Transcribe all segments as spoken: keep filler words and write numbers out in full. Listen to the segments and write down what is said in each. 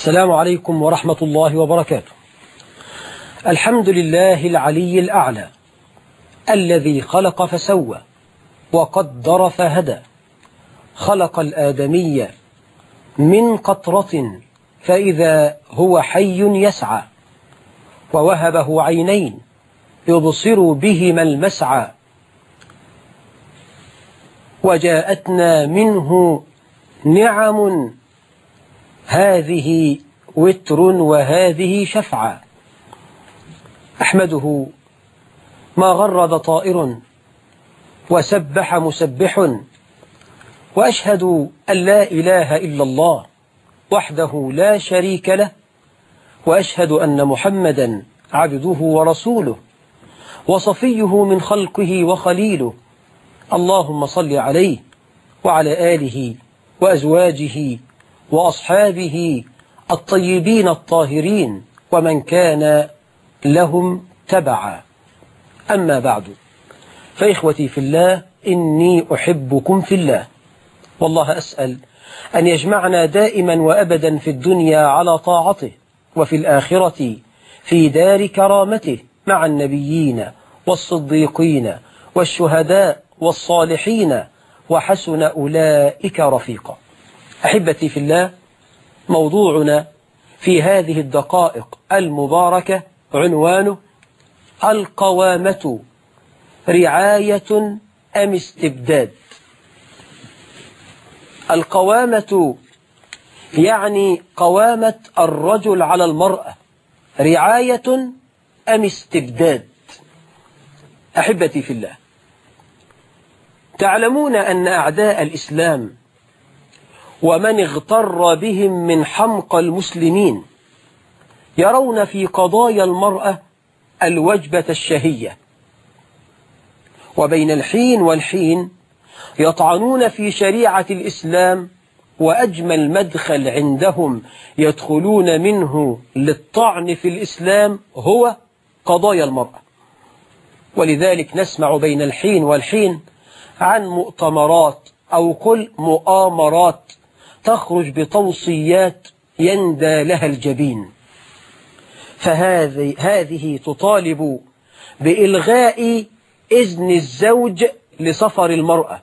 السلام عليكم ورحمة الله وبركاته. الحمد لله العلي الأعلى الذي خلق فسوى وقدر فهدى، خلق الآدمي من قطرة فإذا هو حي يسعى، ووهبه عينين يبصر بهما المسعى، وجاءتنا منه نعم هذه وتر وهذه شفعة. أحمده ما غرد طائر وسبح مسبح، وأشهد أن لا إله إلا الله وحده لا شريك له، وأشهد أن محمدا عبده ورسوله وصفيه من خلقه وخليله. اللهم صل عليه وعلى آله وأزواجه وأصحابه الطيبين الطاهرين ومن كان لهم تبعا. أما بعد، فإخوتي في الله، إني أحبكم في الله، والله أسأل أن يجمعنا دائما وأبدا في الدنيا على طاعته، وفي الآخرة في دار كرامته مع النبيين والصديقين والشهداء والصالحين، وحسن أولئك رفيقا. أحبتي في الله، موضوعنا في هذه الدقائق المباركة عنوانه: القوامة رعاية أم استبداد؟ القوامة يعني قوامة الرجل على المرأة، رعاية أم استبداد؟ أحبتي في الله، تعلمون أن أعداء الإسلام ومن اغتر بهم من حمقى المسلمين يرون في قضايا المرأة الوجبة الشهية، وبين الحين والحين يطعنون في شريعة الإسلام، وأجمل مدخل عندهم يدخلون منه للطعن في الإسلام هو قضايا المرأة. ولذلك نسمع بين الحين والحين عن مؤتمرات أو كل مؤامرات تخرج بتوصيات يندى لها الجبين، فهذه هذه تطالب بإلغاء إذن الزوج لسفر المرأة،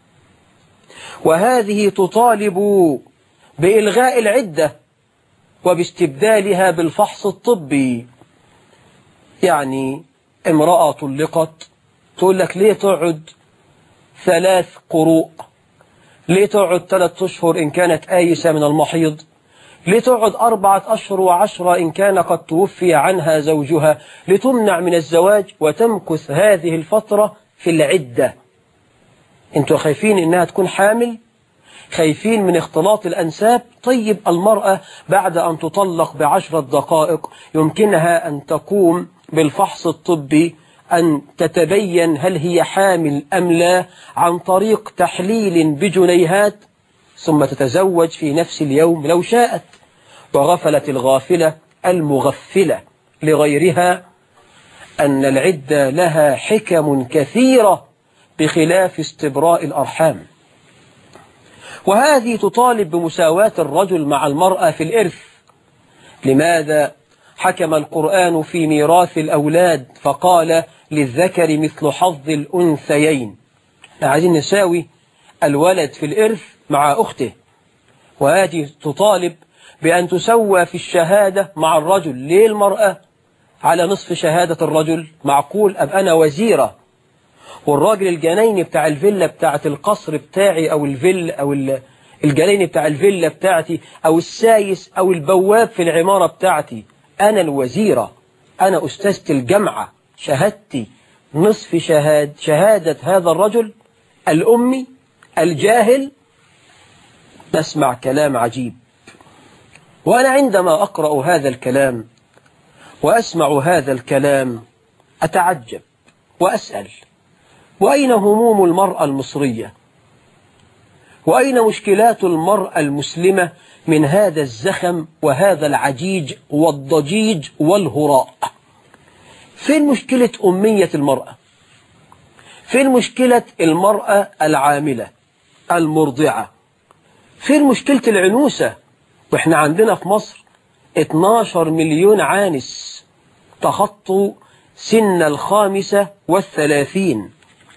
وهذه تطالب بإلغاء العدة وباستبدالها بالفحص الطبي. يعني امرأة طلقت تقول لك ليه تقعد ثلاث قروء؟ ليه تقعد ثلاث أشهر إن كانت آيسة من المحيض؟ ليه تقعد أربعة أشهر وعشرة إن كان قد توفي عنها زوجها؟ لتمنع من الزواج وتمكث هذه الفترة في العدة. انتوا خايفين إنها تكون حامل؟ خايفين من اختلاط الأنساب؟ طيب المرأة بعد أن تطلق بعشرة دقائق يمكنها أن تقوم بالفحص الطبي، أن تتبين هل هي حامل أم لا عن طريق تحليل بجنيهات، ثم تتزوج في نفس اليوم لو شاءت. وغفلت الغافلة المغفلة لغيرها أن العدة لها حكم كثيرة بخلاف استبراء الأرحام. وهذه تطالب بمساواة الرجل مع المرأة في الإرث. لماذا حكم القرآن في ميراث الأولاد فقال للذكر مثل حظ الأنثيين؟ عايزين نساوي الولد في الإرث مع أخته. وهذه تطالب بأن تسوى في الشهادة مع الرجل. ليه المرأة على نصف شهادة الرجل؟ معقول أبقى أنا وزيرة والراجل الجنين بتاع الفيلا بتاعت القصر بتاعي، أو الفيل أو الجنين بتاع الفيلا بتاعتي، أو السايس أو البواب في العمارة بتاعتي، أنا الوزيرة، أنا أستاذة الجامعة، شهادتي نصف شهاد شهادة هذا الرجل الأمي الجاهل؟ نسمع كلام عجيب. وأنا عندما أقرأ هذا الكلام وأسمع هذا الكلام أتعجب وأسأل: وأين هموم المرأة المصرية؟ وأين مشكلات المرأة المسلمة من هذا الزخم وهذا العجيج والضجيج والهراء؟ فين مشكلة أمية المرأة؟ فين مشكلة المرأة العاملة المرضعة؟ فين مشكلة العنوسة؟ وإحنا عندنا في مصر اتناشر مليون عانس تخطوا سن الخامسة والثلاثين.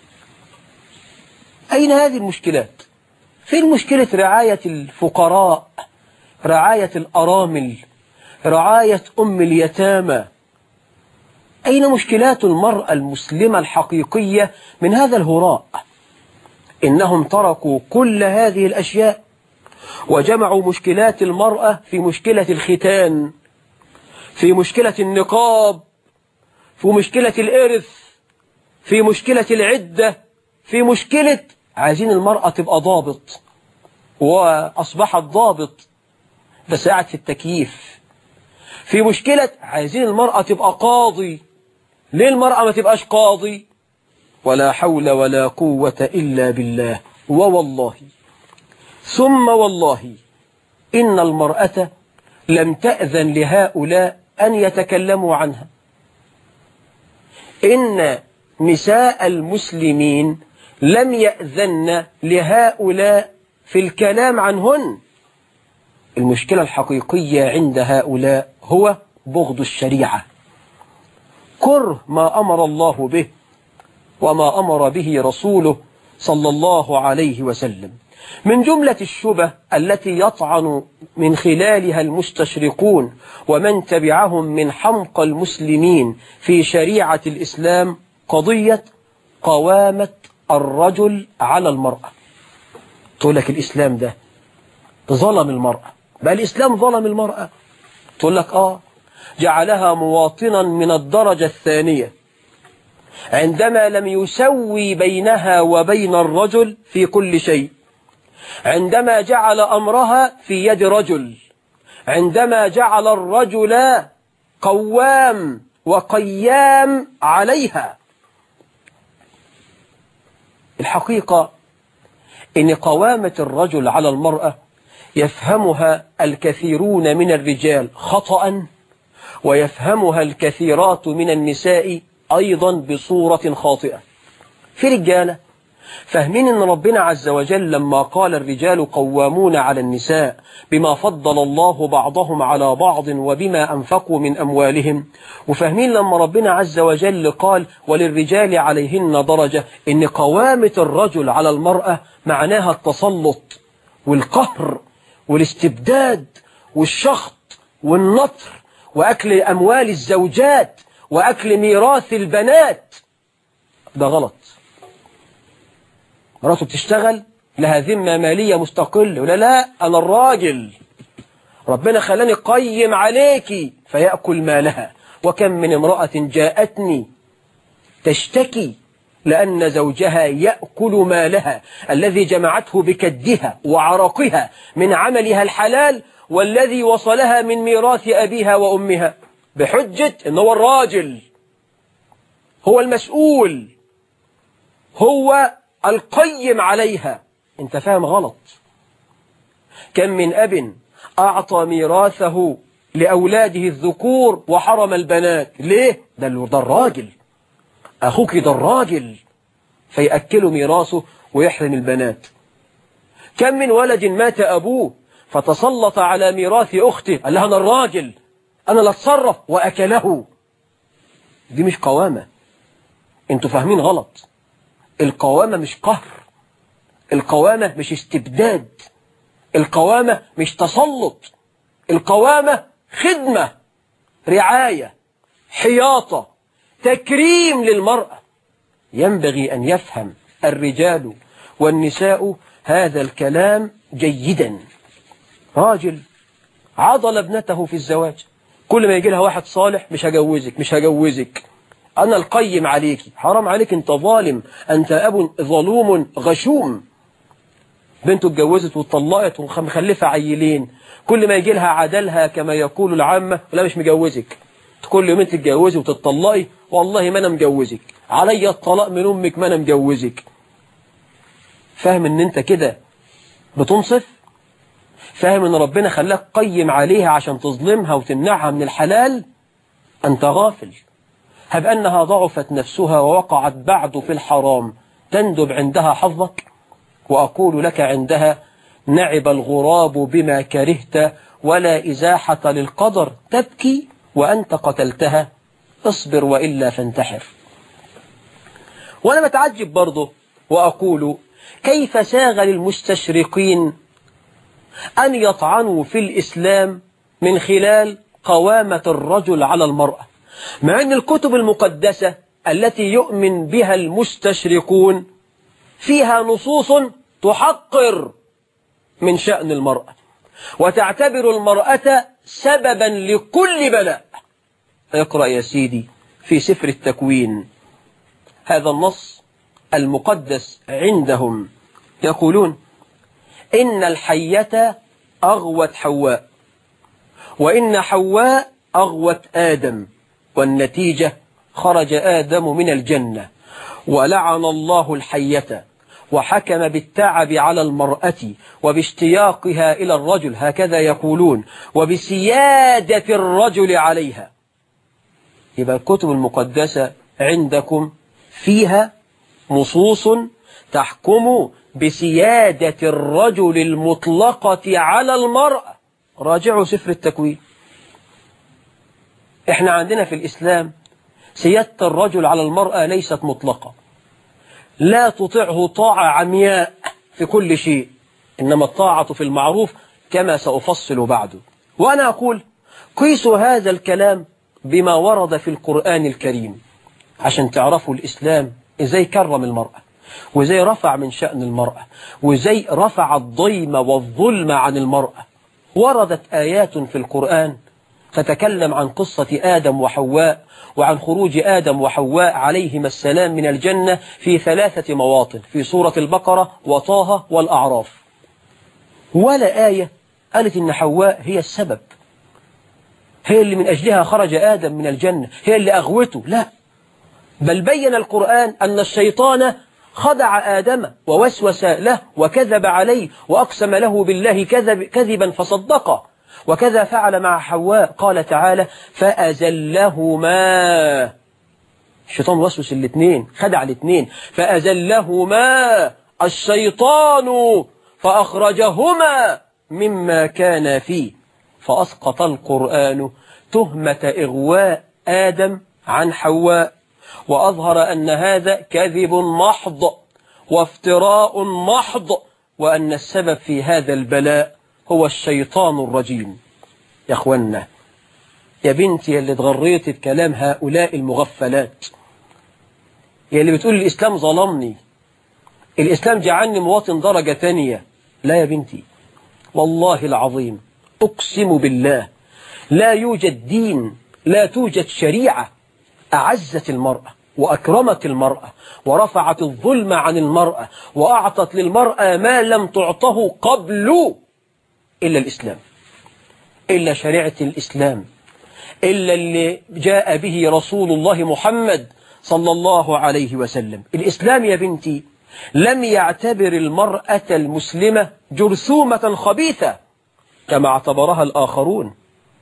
أين هذه المشكلات؟ فين مشكلة رعاية الفقراء، رعاية الأرامل، رعاية أم اليتامى؟ أين مشكلات المرأة المسلمة الحقيقية من هذا الهراء؟ إنهم تركوا كل هذه الأشياء وجمعوا مشكلات المرأة في مشكلة الختان، في مشكلة النقاب، في مشكلة الإرث، في مشكلة العدة، في مشكلة عايزين المرأة تبقى ضابط، وأصبحت ضابط بس قاعد في التكييف. في مشكلة عايزين المرأة تبقى قاضي، ليه المرأة ما تبقاش قاضي؟ ولا حول ولا قوة إلا بالله. ووالله ثم والله إن المرأة لم تأذن لهؤلاء أن يتكلموا عنها. إن نساء المسلمين لم يأذن لهؤلاء في الكلام عنهن. المشكلة الحقيقية عند هؤلاء هو بغض الشريعة، كره ما أمر الله به وما أمر به رسوله صلى الله عليه وسلم. من جملة الشبه التي يطعن من خلالها المستشرقون ومن تبعهم من حمقى المسلمين في شريعة الإسلام قضية قوامة الرجل على المرأة. تقول لك الإسلام ده ظلم المرأة، بل الإسلام ظلم المرأة. تقول لك آه جعلها مواطنا من الدرجة الثانية عندما لم يسوي بينها وبين الرجل في كل شيء، عندما جعل أمرها في يد رجل، عندما جعل الرجل قوام وقيام عليها. الحقيقة إن قوامة الرجل على المرأة يفهمها الكثيرون من الرجال خطأ، ويفهمها الكثيرات من النساء أيضا بصورة خاطئة. في رجالة فاهمين أن ربنا عز وجل لما قال الرجال قوامون على النساء بما فضل الله بعضهم على بعض وبما أنفقوا من أموالهم، وفاهمين لما ربنا عز وجل قال وللرجال عليهن درجة، إن قوامة الرجل على المرأة معناها التسلط والقهر والاستبداد والشخط والنطر وأكل أموال الزوجات وأكل ميراث البنات. ده غلط. مراته بتشتغل لها ذمة مالية مستقلة، ولا لا أنا الراجل ربنا خلاني قيم عليكي فيأكل مالها. وكم من امرأة جاءتني تشتكي لأن زوجها يأكل مالها الذي جمعته بكدها وعرقها من عملها الحلال والذي وصلها من ميراث أبيها وأمها، بحجة إن هو الراجل، هو المسؤول، هو القيم عليها. انت فاهم غلط. كم من أب أعطى ميراثه لأولاده الذكور وحرم البنات. ليه؟ ده ده الراجل، أخوك ده الراجل، فيأكلوا ميراثه ويحرم البنات. كم من ولد مات أبوه فتسلط على ميراث أخته، قال لها أنا الراجل، أنا لا أتصرف، وأكله. دي مش قوامة. انتوا فاهمين غلط. القوامة مش قهر، القوامة مش استبداد، القوامة مش تسلط، القوامة خدمة، رعاية، حياطة، تكريم للمرأة. ينبغي أن يفهم الرجال والنساء هذا الكلام جيدا. راجل عضل ابنته في الزواج، كل ما يجي لها واحد صالح مش هجوزك مش هجوزك أنا القيم عليك. حرام عليك، أنت ظالم، أنت أب ظلوم غشوم. بنته اتجوزت واتطلقت ومخلفة عيلين، كل ما يجي لها عدلها كما يقول العامة، لا مش مجوزك. كل يومين تتجوزي وتتطلقي، والله ما أنا مجوزك، علي الطلاق من أمك ما أنا مجوزك. فاهم أن أنت كده بتنصف؟ فاهم أن ربنا خلاك قيم عليها عشان تظلمها وتمنعها من الحلال؟ أنت غافل. هب أنها ضعفت نفسها ووقعت بعد في الحرام، تندب عندها حظك؟ وأقول لك عندها نعب الغراب بما كرهت ولا إزاحة للقدر، تبكي وأنت قتلتها، اصبر وإلا فانتحر. وأنا بتعجب برضه وأقول كيف ساغ للمستشرقين أن يطعنوا في الإسلام من خلال قوامة الرجل على المرأة، مع أن الكتب المقدسة التي يؤمن بها المستشرقون فيها نصوص تحقر من شأن المرأة وتعتبر المرأة سببا لكل بلاء. اقرأ يا سيدي في سفر التكوين هذا النص المقدس عندهم، يقولون إن الحية أغوت حواء وإن حواء أغوت آدم، والنتيجة خرج آدم من الجنة ولعن الله الحية وحكم بالتعب على المرأة وباشتياقها إلى الرجل، هكذا يقولون، وبسيادة الرجل عليها. يبقى الكتب المقدسة عندكم فيها نصوص تحكم بسيادة الرجل المطلقة على المرأة. راجعوا سفر التكوين. احنا عندنا في الإسلام سيادة الرجل على المرأة ليست مطلقة، لا تطيعه طاعة عمياء في كل شيء، إنما الطاعة في المعروف كما سأفصل بعده. وأنا أقول قيسوا هذا الكلام بما ورد في القرآن الكريم عشان تعرفوا الإسلام إزاي كرم المرأة وإزاي رفع من شأن المرأة وإزاي رفع الضيم والظلم عن المرأة. وردت آيات في القرآن تتكلم عن قصة آدم وحواء وعن خروج آدم وحواء عليهما السلام من الجنة في ثلاثة مواطن في سورة البقرة وطه والأعراف، ولا آية قالت إن حواء هي السبب، هي اللي من أجلها خرج آدم من الجنة، هي اللي أغوته، لا، بل بين القرآن أن الشيطان خدع آدم ووسوس له وكذب عليه وأقسم له بالله كذب كذبا فصدقه، وكذا فعل مع حواء. قال تعالى فأزلهما، الشيطان وسوس الاثنين، خدع الاثنين، فأزلهما الشيطان فأخرجهما مما كان فيه، فأسقط القرآن تهمة إغواء آدم عن حواء، وأظهر أن هذا كذب محض وافتراء محض، وأن السبب في هذا البلاء هو الشيطان الرجيم. يا أخوانا، يا بنتي اللي اتغريت بكلام هؤلاء المغفلات، يا اللي بتقول الإسلام ظلمني، الإسلام جعلني مواطن درجة تانية، لا يا بنتي، والله العظيم أقسم بالله لا يوجد دين، لا توجد شريعة أعزت المرأة وأكرمت المرأة ورفعت الظلم عن المرأة وأعطت للمرأة ما لم تعطه قبل إلا الإسلام، إلا شريعة الإسلام، إلا اللي جاء به رسول الله محمد صلى الله عليه وسلم. الإسلام يا بنتي لم يعتبر المرأة المسلمة جرثومة خبيثة كما اعتبرها الآخرون،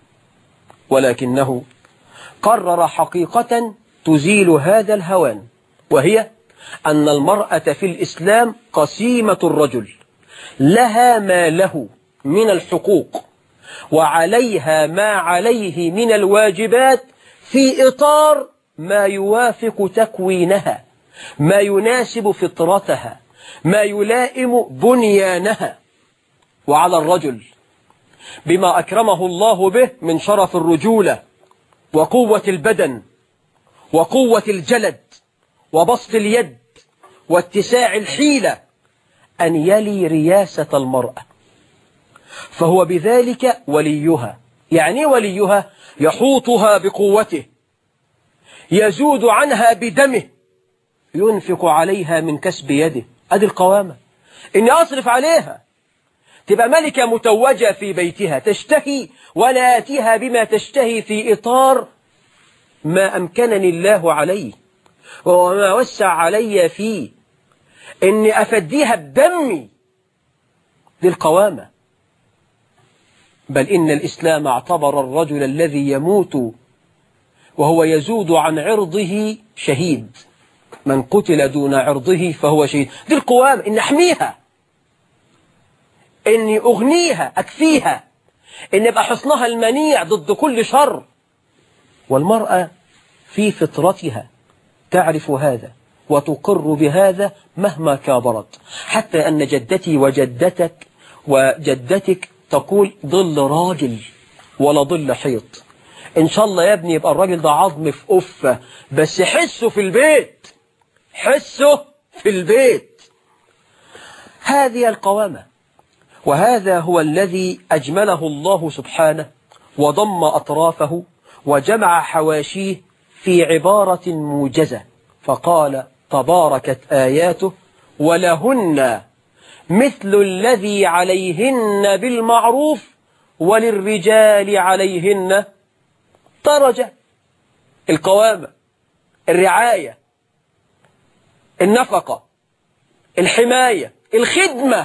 ولكنه قرر حقيقة تزيل هذا الهوان، وهي أن المرأة في الإسلام قسيمة الرجل، لها ما له من الحقوق وعليها ما عليه من الواجبات في إطار ما يوافق تكوينها، ما يناسب فطرتها، ما يلائم بنيانها. وعلى الرجل بما أكرمه الله به من شرف الرجولة وقوة البدن وقوة الجلد وبسط اليد واتساع الحيلة أن يلي رياسة المرأة، فهو بذلك وليها. يعني وليها يحوطها بقوته، يزود عنها بدمه، ينفق عليها من كسب يده. أدي القوامة، إني أصرف عليها، تبقى ملكة متوجة في بيتها تشتهي ولا آتيها بما تشتهي في إطار ما أمكنني الله عليه وما وسع علي فيه، إني أفديها بدمي. دي القوامة. بل إن الإسلام اعتبر الرجل الذي يموت وهو يزود عن عرضه شهيد، من قتل دون عرضه فهو شهيد. دي القوامة، إن أحميها، إني أغنيها، أكفيها، إن يبقى حصنها المنيع ضد كل شر. والمرأة في فطرتها تعرف هذا وتقر بهذا مهما كابرت، حتى أن جدتي وجدتك وجدتك تقول ظل راجل ولا ظل حيط. إن شاء الله يا ابني يبقى الراجل ده عظم في أفة، بس حسه في البيت، حسه في البيت. هذه القوامة، وهذا هو الذي أجمله الله سبحانه وضم أطرافه وجمع حواشيه في عبارة موجزة، فقال تباركت آياته ولهن مثل الذي عليهن بالمعروف وللرجال عليهن درجة. القوامة، الرعاية، النفقة، الحماية، الخدمة،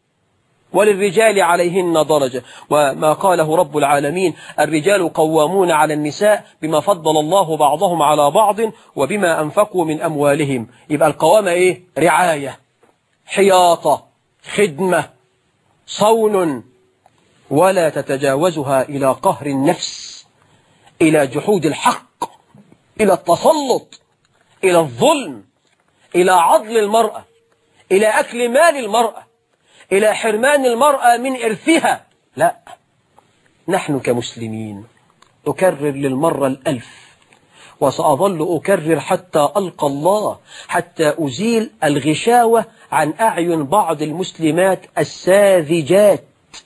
وللرجال عليهن درجة. وما قاله رب العالمين الرجال قوامون على النساء بما فضل الله بعضهم على بعض وبما أنفقوا من أموالهم. يبقى القوامة إيه؟ رعاية، حياطة، خدمة، صون، ولا تتجاوزها إلى قهر النفس، إلى جحود الحق، إلى التسلط، إلى الظلم، إلى عضل المرأة، إلى أكل مال المرأة، إلى حرمان المرأة من إرثها. لا، نحن كمسلمين، أكرر للمرة الألف وسأظل أكرر حتى ألقى الله، حتى أزيل الغشاوة عن أعين بعض المسلمات الساذجات.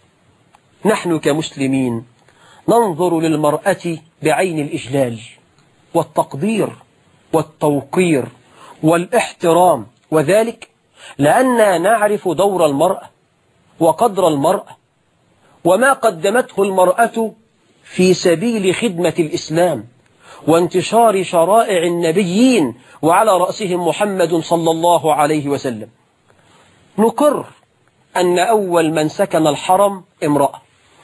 نحن كمسلمين ننظر للمرأة بعين الإجلال والتقدير والتوقير والاحترام، وذلك لأننا نعرف دور المرأة وقدر المرأة وما قدمته المرأة في سبيل خدمة الإسلام وانتشار شرائع النبيين وعلى رأسهم محمد صلى الله عليه وسلم. نقر أن أول من سكن الحرم امرأة،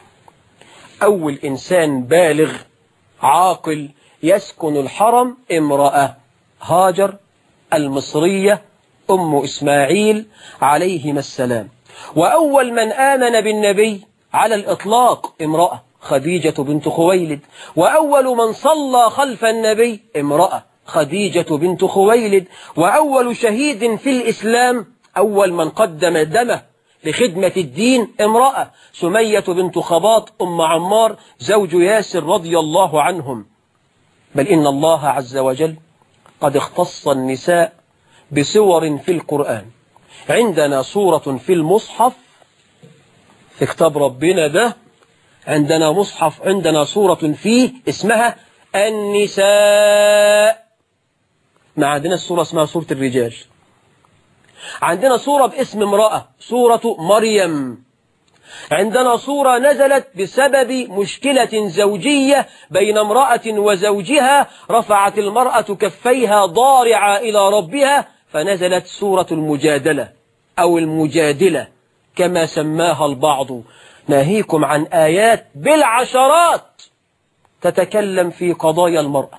أول إنسان بالغ عاقل يسكن الحرم امرأة، هاجر المصرية أم إسماعيل عليهما السلام. وأول من آمن بالنبي على الإطلاق امرأة، خديجة بنت خويلد. وأول من صلى خلف النبي امرأة، خديجة بنت خويلد. وأول شهيد في الإسلام، أول من قدم دمه لخدمة الدين امرأة، سمية بنت خباط أم عمار زوج ياسر رضي الله عنهم. بل إن الله عز وجل قد اختص النساء بصور في القرآن. عندنا سورة في المصحف في كتاب ربنا ده، عندنا مصحف، عندنا سورة فيه اسمها النساء. ما عندنا السورة اسمها سورة الرجال. عندنا سورة باسم امرأة، سورة مريم. عندنا سورة نزلت بسبب مشكلة زوجية بين امرأة وزوجها، رفعت المرأة كفيها ضارعة إلى ربها، فنزلت سورة المجادلة أو المجادلة كما سماها البعض. ناهيكم عن آيات بالعشرات تتكلم في قضايا المرأة،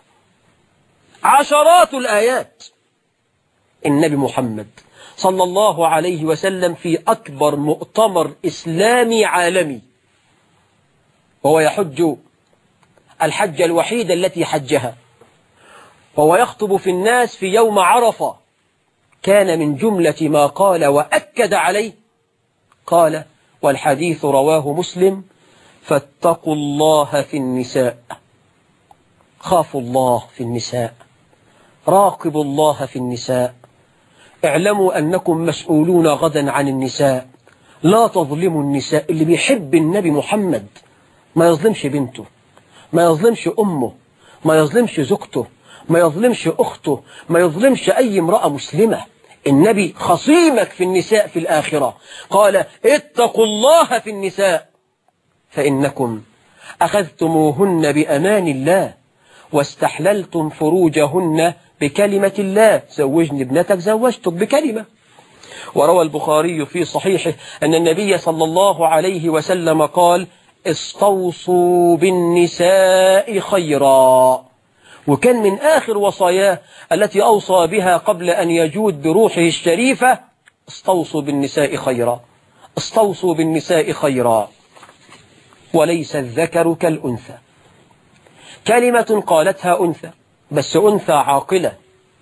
عشرات الآيات. النبي محمد صلى الله عليه وسلم في أكبر مؤتمر إسلامي عالمي، وهو يحج الحج الوحيد التي حجها، وهو يخطب في الناس في يوم عرفة، كان من جملة ما قال وأكد عليه، قال والحديث رواه مسلم: فاتقوا الله في النساء، خافوا الله في النساء، راقبوا الله في النساء، اعلموا أنكم مسؤولون غدا عن النساء، لا تظلموا النساء. اللي بيحب النبي محمد ما يظلمش بنته، ما يظلمش أمه، ما يظلمش زوجته، ما يظلمش أخته، ما يظلمش أي امرأة مسلمة. النبي خصيمك في النساء في الآخرة، قال اتقوا الله في النساء فإنكم أخذتموهن بأمان الله واستحللتم فروجهن بكلمة الله. زوجني ابنتك زوجتك بكلمة. وروى البخاري في صحيحه أن النبي صلى الله عليه وسلم قال: استوصوا بالنساء خيرا. وكان من آخر وصاياه التي أوصى بها قبل أن يجود بروحه الشريفة: استوصوا بالنساء خيرا، استوصوا بالنساء خيرا. وليس الذكر كالأنثى. كلمة قالتها أنثى، بس أنثى عاقلة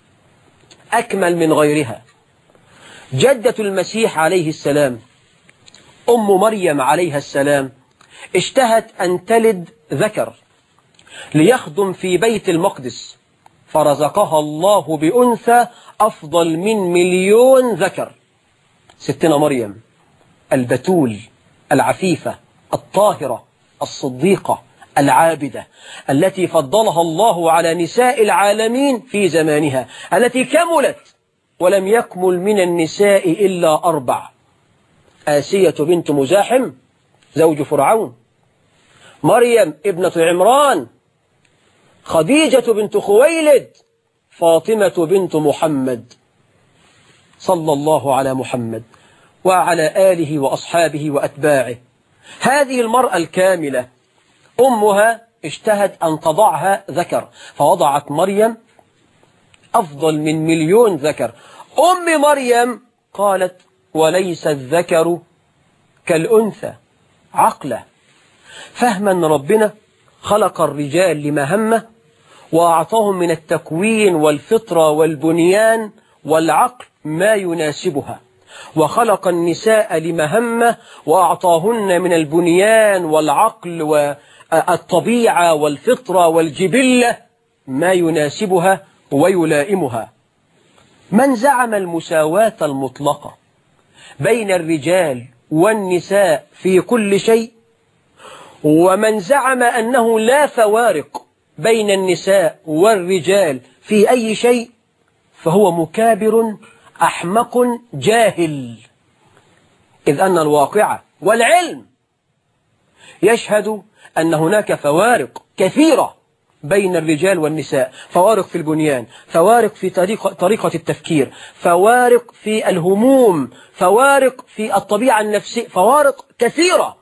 أكمل من غيرها. جدة المسيح عليه السلام أم مريم عليها السلام اشتهت أن تلد ذكر ليخدم في بيت المقدس، فرزقها الله بأنثى أفضل من مليون ذكر. ستنا مريم البتول العفيفة الطاهرة الصديقة العابدة، التي فضلها الله على نساء العالمين في زمانها، التي كملت ولم يكمل من النساء إلا أربع: آسية بنت مزاحم زوج فرعون، مريم ابنة عمران، خديجة بنت خويلد، فاطمة بنت محمد صلى الله على محمد وعلى آله وأصحابه وأتباعه. هذه المرأة الكاملة أمها اشتهت أن تضعها ذكر، فوضعت مريم أفضل من مليون ذكر. أم مريم قالت: وليس الذكر كالأنثى. عقله فهما أن ربنا خلق الرجال لمهمة وأعطاهم من التكوين والفطرة والبنيان والعقل ما يناسبها، وخلق النساء لمهمة وأعطاهن من البنيان والعقل والطبيعة والفطرة والجبلة ما يناسبها ويلائمها. من زعم المساواة المطلقة بين الرجال والنساء في كل شيء، ومن زعم أنه لا فوارق بين النساء والرجال في أي شيء، فهو مكابر أحمق جاهل، إذ أن الواقع والعلم يشهد أن هناك فوارق كثيرة بين الرجال والنساء، فوارق في البنيان، فوارق في طريقة, طريقة التفكير، فوارق في الهموم، فوارق في الطبيعة النفسية، فوارق كثيرة.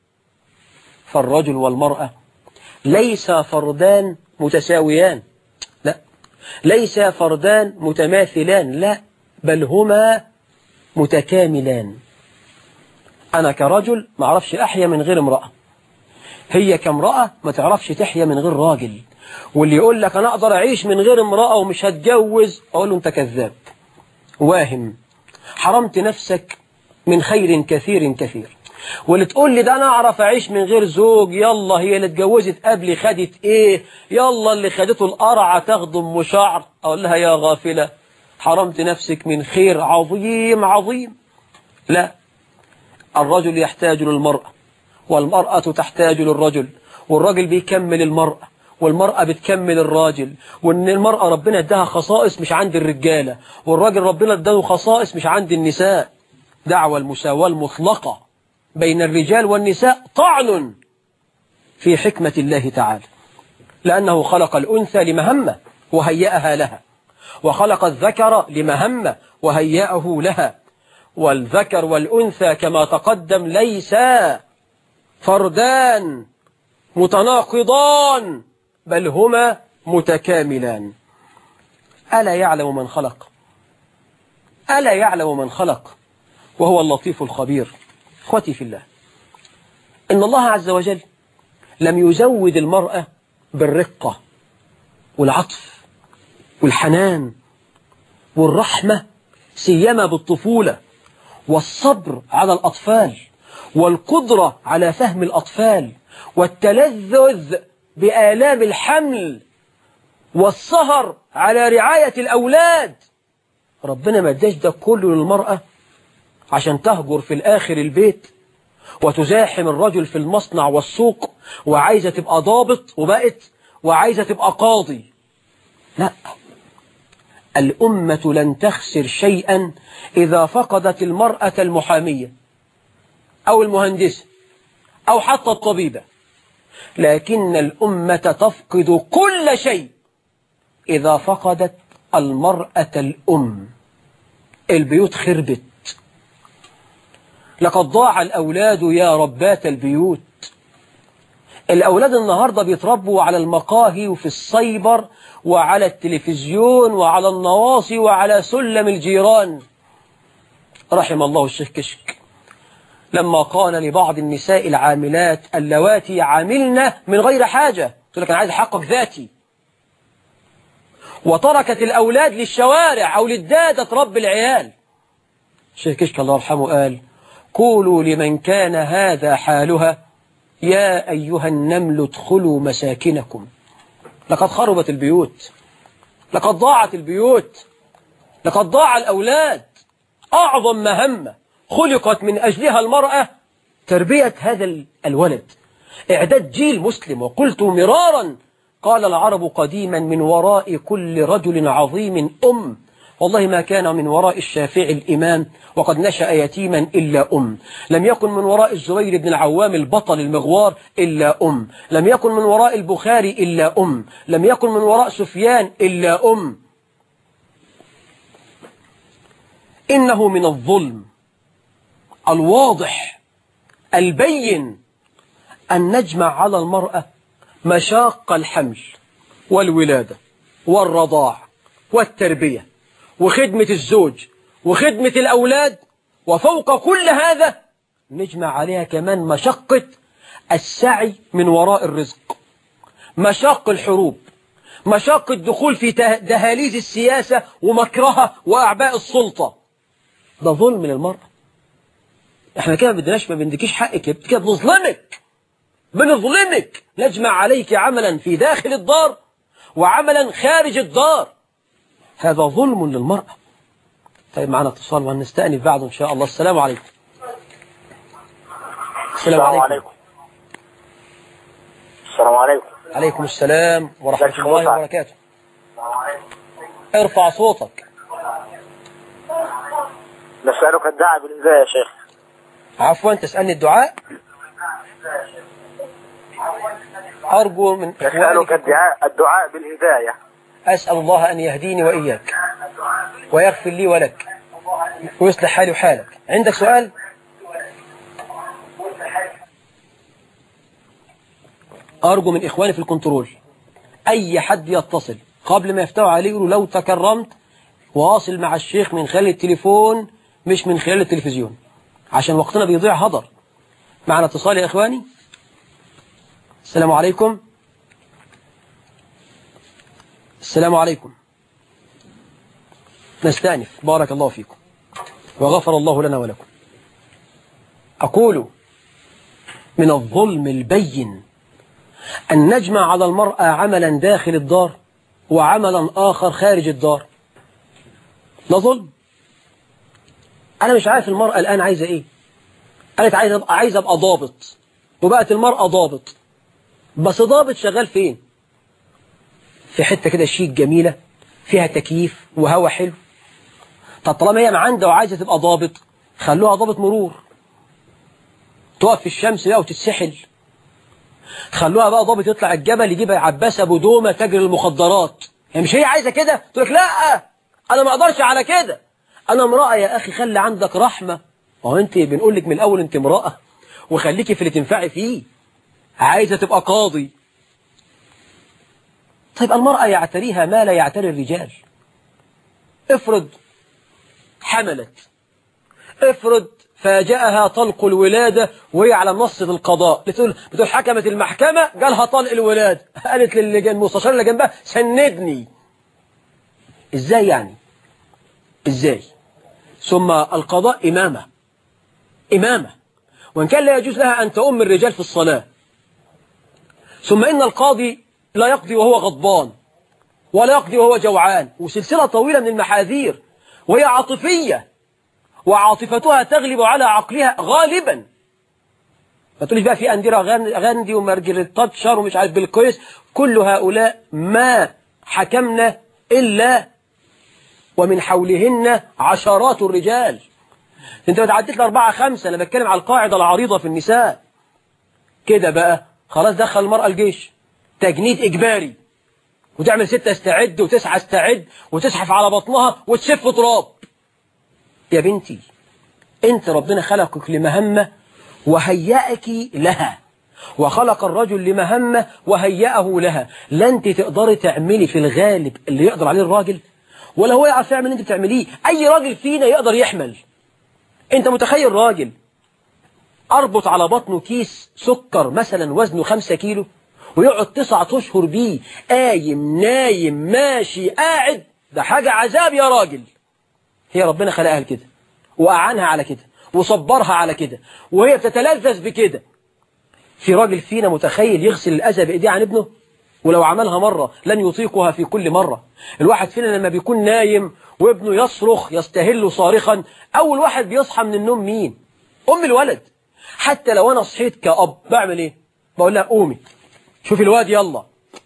فالرجل والمرأة ليس فردان متساويان، لا، ليس فردان متماثلان، لا، بل هما متكاملان. أنا كرجل ما أعرفش أحيا من غير امرأة، هي كامرأة ما تعرفش تحيا من غير راجل. واللي يقول لك أنا أقدر أعيش من غير امرأة ومش هتجوز، أقول له أنت كذاب واهم، حرمت نفسك من خير كثير كثير. واللي تقول لي ده أنا أعرف أعيش من غير زوج، يلا هي اللي اتجوزت قبلي خدت إيه، يلا اللي خدته القرعة تخضم مشاعر، أقول لها يا غافلة حرمت نفسك من خير عظيم عظيم. لا، الرجل يحتاج للمرأة والمرأة تحتاج للرجل، والرجل بيكمل المرأة والمرأة بتكمل الراجل، وإن المرأة ربنا اداها خصائص مش عند الرجالة، والراجل ربنا اداله خصائص مش عند النساء. دعوى المساواة المطلقة بين الرجال والنساء طعن في حكمة الله تعالى، لأنه خلق الأنثى لمهمة وهيأها لها، وخلق الذكر لمهمة وهيأه لها. والذكر والأنثى كما تقدم ليسا فردان متناقضان، بل هما متكاملان. ألا يعلم من خلق، ألا يعلم من خلق وهو اللطيف الخبير. اخوتي في الله، إن الله عز وجل لم يزود المرأة بالرقة والعطف والحنان والرحمة، سيما بالطفولة، والصبر على الأطفال، والقدرة على فهم الأطفال، والتلذذ بآلام الحمل، والسهر على رعاية الأولاد. ربنا ما اداش ده كله للمرأة عشان تهجر في الآخر البيت وتزاحم الرجل في المصنع والسوق، وعايزة تبقى ضابط وبقت، وعايزة تبقى قاضي. لا، الأمة لن تخسر شيئا إذا فقدت المرأة المحامية أو المهندسة أو حتى الطبيبة، لكن الأمة تفقد كل شيء إذا فقدت المرأة الأم. البيوت خربت، لقد ضاع الأولاد يا ربات البيوت. الأولاد النهاردة بيتربوا على المقاهي وفي السايبر وعلى التلفزيون وعلى النواصي وعلى سلم الجيران. رحم الله الشيخ كشك، لما قال لبعض النساء العاملات اللواتي عاملن من غير حاجة، تقول لك أنا عايز أحقق ذاتي، وتركت الأولاد للشوارع أو للدادة تربي العيال. الشيخ كشك الله يرحمه قال: قولوا لمن كان هذا حالها يا أيها النمل ادخلوا مساكنكم. لقد خربت البيوت، لقد ضاعت البيوت، لقد ضاع الأولاد. أعظم مهمة خلقت من أجلها المرأة تربية هذا الولد، إعداد جيل مسلم. وقلت مرارا قال العرب قديما: من وراء كل رجل عظيم أم. والله ما كان من وراء الشافعي الإمام وقد نشأ يتيما إلا أم، لم يكن من وراء الزبير بن العوام البطل المغوار إلا أم، لم يكن من وراء البخاري إلا أم، لم يكن من وراء سفيان إلا أم. إنه من الظلم الواضح البين أن نجمع على المرأة مشاق الحمل والولادة والرضاع والتربية وخدمة الزوج وخدمة الأولاد، وفوق كل هذا نجمع عليها كمان مشقة السعي من وراء الرزق، مشاق الحروب، مشاق الدخول في دهاليز السياسة ومكرها وأعباء السلطة. ده ظلم للمرأة. احنا كده ما بدناش، ما بندكيش حقك، كده بنظلمك، بنظلمك. نجمع عليك عملا في داخل الدار وعملا خارج الدار، هذا ظلم للمرأة. طيب معنا اتصال وهنستأنف بعده إن شاء الله. السلام عليكم. السلام عليكم. السلام عليكم. عليكم السلام ورحمة الله وبركاته. ارفع صوتك. نسألك الدعاء بالهداية يا شيخ. عفوا، تسألني الدعاء؟ أرجو من نسألك الدعاء الدعاء بالهداية. أسأل الله أن يهديني وإياك ويغفر لي ولك ويصلح حالي وحالك. عندك سؤال؟ أرجو من إخواني في الكنترول أي حد يتصل قبل ما يفتحوا عليه يقولوا لو تكرمت واصل مع الشيخ من خلال التليفون مش من خلال التلفزيون، عشان وقتنا بيضيع هدر. معنا اتصال يا إخواني. السلام عليكم. السلام عليكم. نستأنف. بارك الله فيكم وغفر الله لنا ولكم. أقول من الظلم البين أن نجمع على المرأة عملا داخل الدار وعملا آخر خارج الدار. ده ظلم. أنا مش عارف المرأة الآن عايزة إيه. قالت عايزة أبقى, عايزة أبقى ضابط، وبقت المرأة ضابط. بس ضابط شغال فين؟ في حتة كده شيك جميلة فيها تكييف وهوا حلو. طب طالما هي معندة وعايزة تبقى ضابط، خلوها ضابط مرور، تقف في الشمس بقى وتتسحل. خلوها بقى ضابط يطلع الجبل يجيب عباسة أبو دومة تاجر المخدرات. يعني مش هي عايزة كده؟ تقول لك لا أنا ما أقدرش على كده، أنا امرأة. يا أخي خلي عندك رحمة. وهو أنت بنقول لك من الأول أنت امرأة وخليكي في اللي تنفعي فيه. عايزة تبقى قاضي، طيب المرأة يعتريها ما لا يعتري الرجال. افرض حملت، افرض فاجأها طلق الولادة وهي على منصة القضاء، بتقول بتقول حكمت المحكمة جالها طلق الولادة، قالت للمستشار اللي جنبها سندني. ازاي يعني؟ ازاي؟ ثم القضاء إمامة، إمامة، وإن كان لا يجوز لها أن تؤم الرجال في الصلاة. ثم إن القاضي لا يقضي وهو غضبان ولا يقضي وهو جوعان، وسلسلة طويلة من المحاذير، وهي عاطفية وعاطفتها تغلب على عقلها غالبا. ما تقوليش بقى في أنديرا غاندي ومارجريت تاتشر ومش عارف بالكويس، كل هؤلاء ما حكمنا إلا ومن حولهن عشرات الرجال. انت بتعديت لأربعة خمسة. أنا بتكلم على القاعدة العريضة في النساء. كده بقى خلاص دخل المرأة الجيش تجنيد إجباري، وتعمل ستة استعد وتسعة استعد وتسحف على بطنها وتسف تراب. يا بنتي انت ربنا خلقك لمهمة وهيأك لها، وخلق الرجل لمهمة وهيأه لها. لا انت تقدري تعملي في الغالب اللي يقدر عليه الراجل، ولا هو يعرف يعمل اللي انت بتعمليه. اي راجل فينا يقدر يحمل. انت متخيل راجل أربط على بطنه كيس سكر مثلا وزنه خمسة كيلو ويقعد تسعة أشهر بيه قايم نايم ماشي قاعد؟ ده حاجة عذاب يا راجل. هي ربنا خلقها كده وأعانها على كده وصبرها على كده وهي بتتلذذ بكده. في راجل فينا متخيل يغسل الأذى بإيديه عن ابنه؟ ولو عملها مرة لن يطيقها في كل مرة. الواحد فينا لما بيكون نايم وابنه يصرخ يستهل صارخا، أول واحد بيصحى من النوم مين؟ أم الولد. حتى لو أنا صحيت كأب بعمل إيه؟ بقول لها قومي شوفي الواد يلا.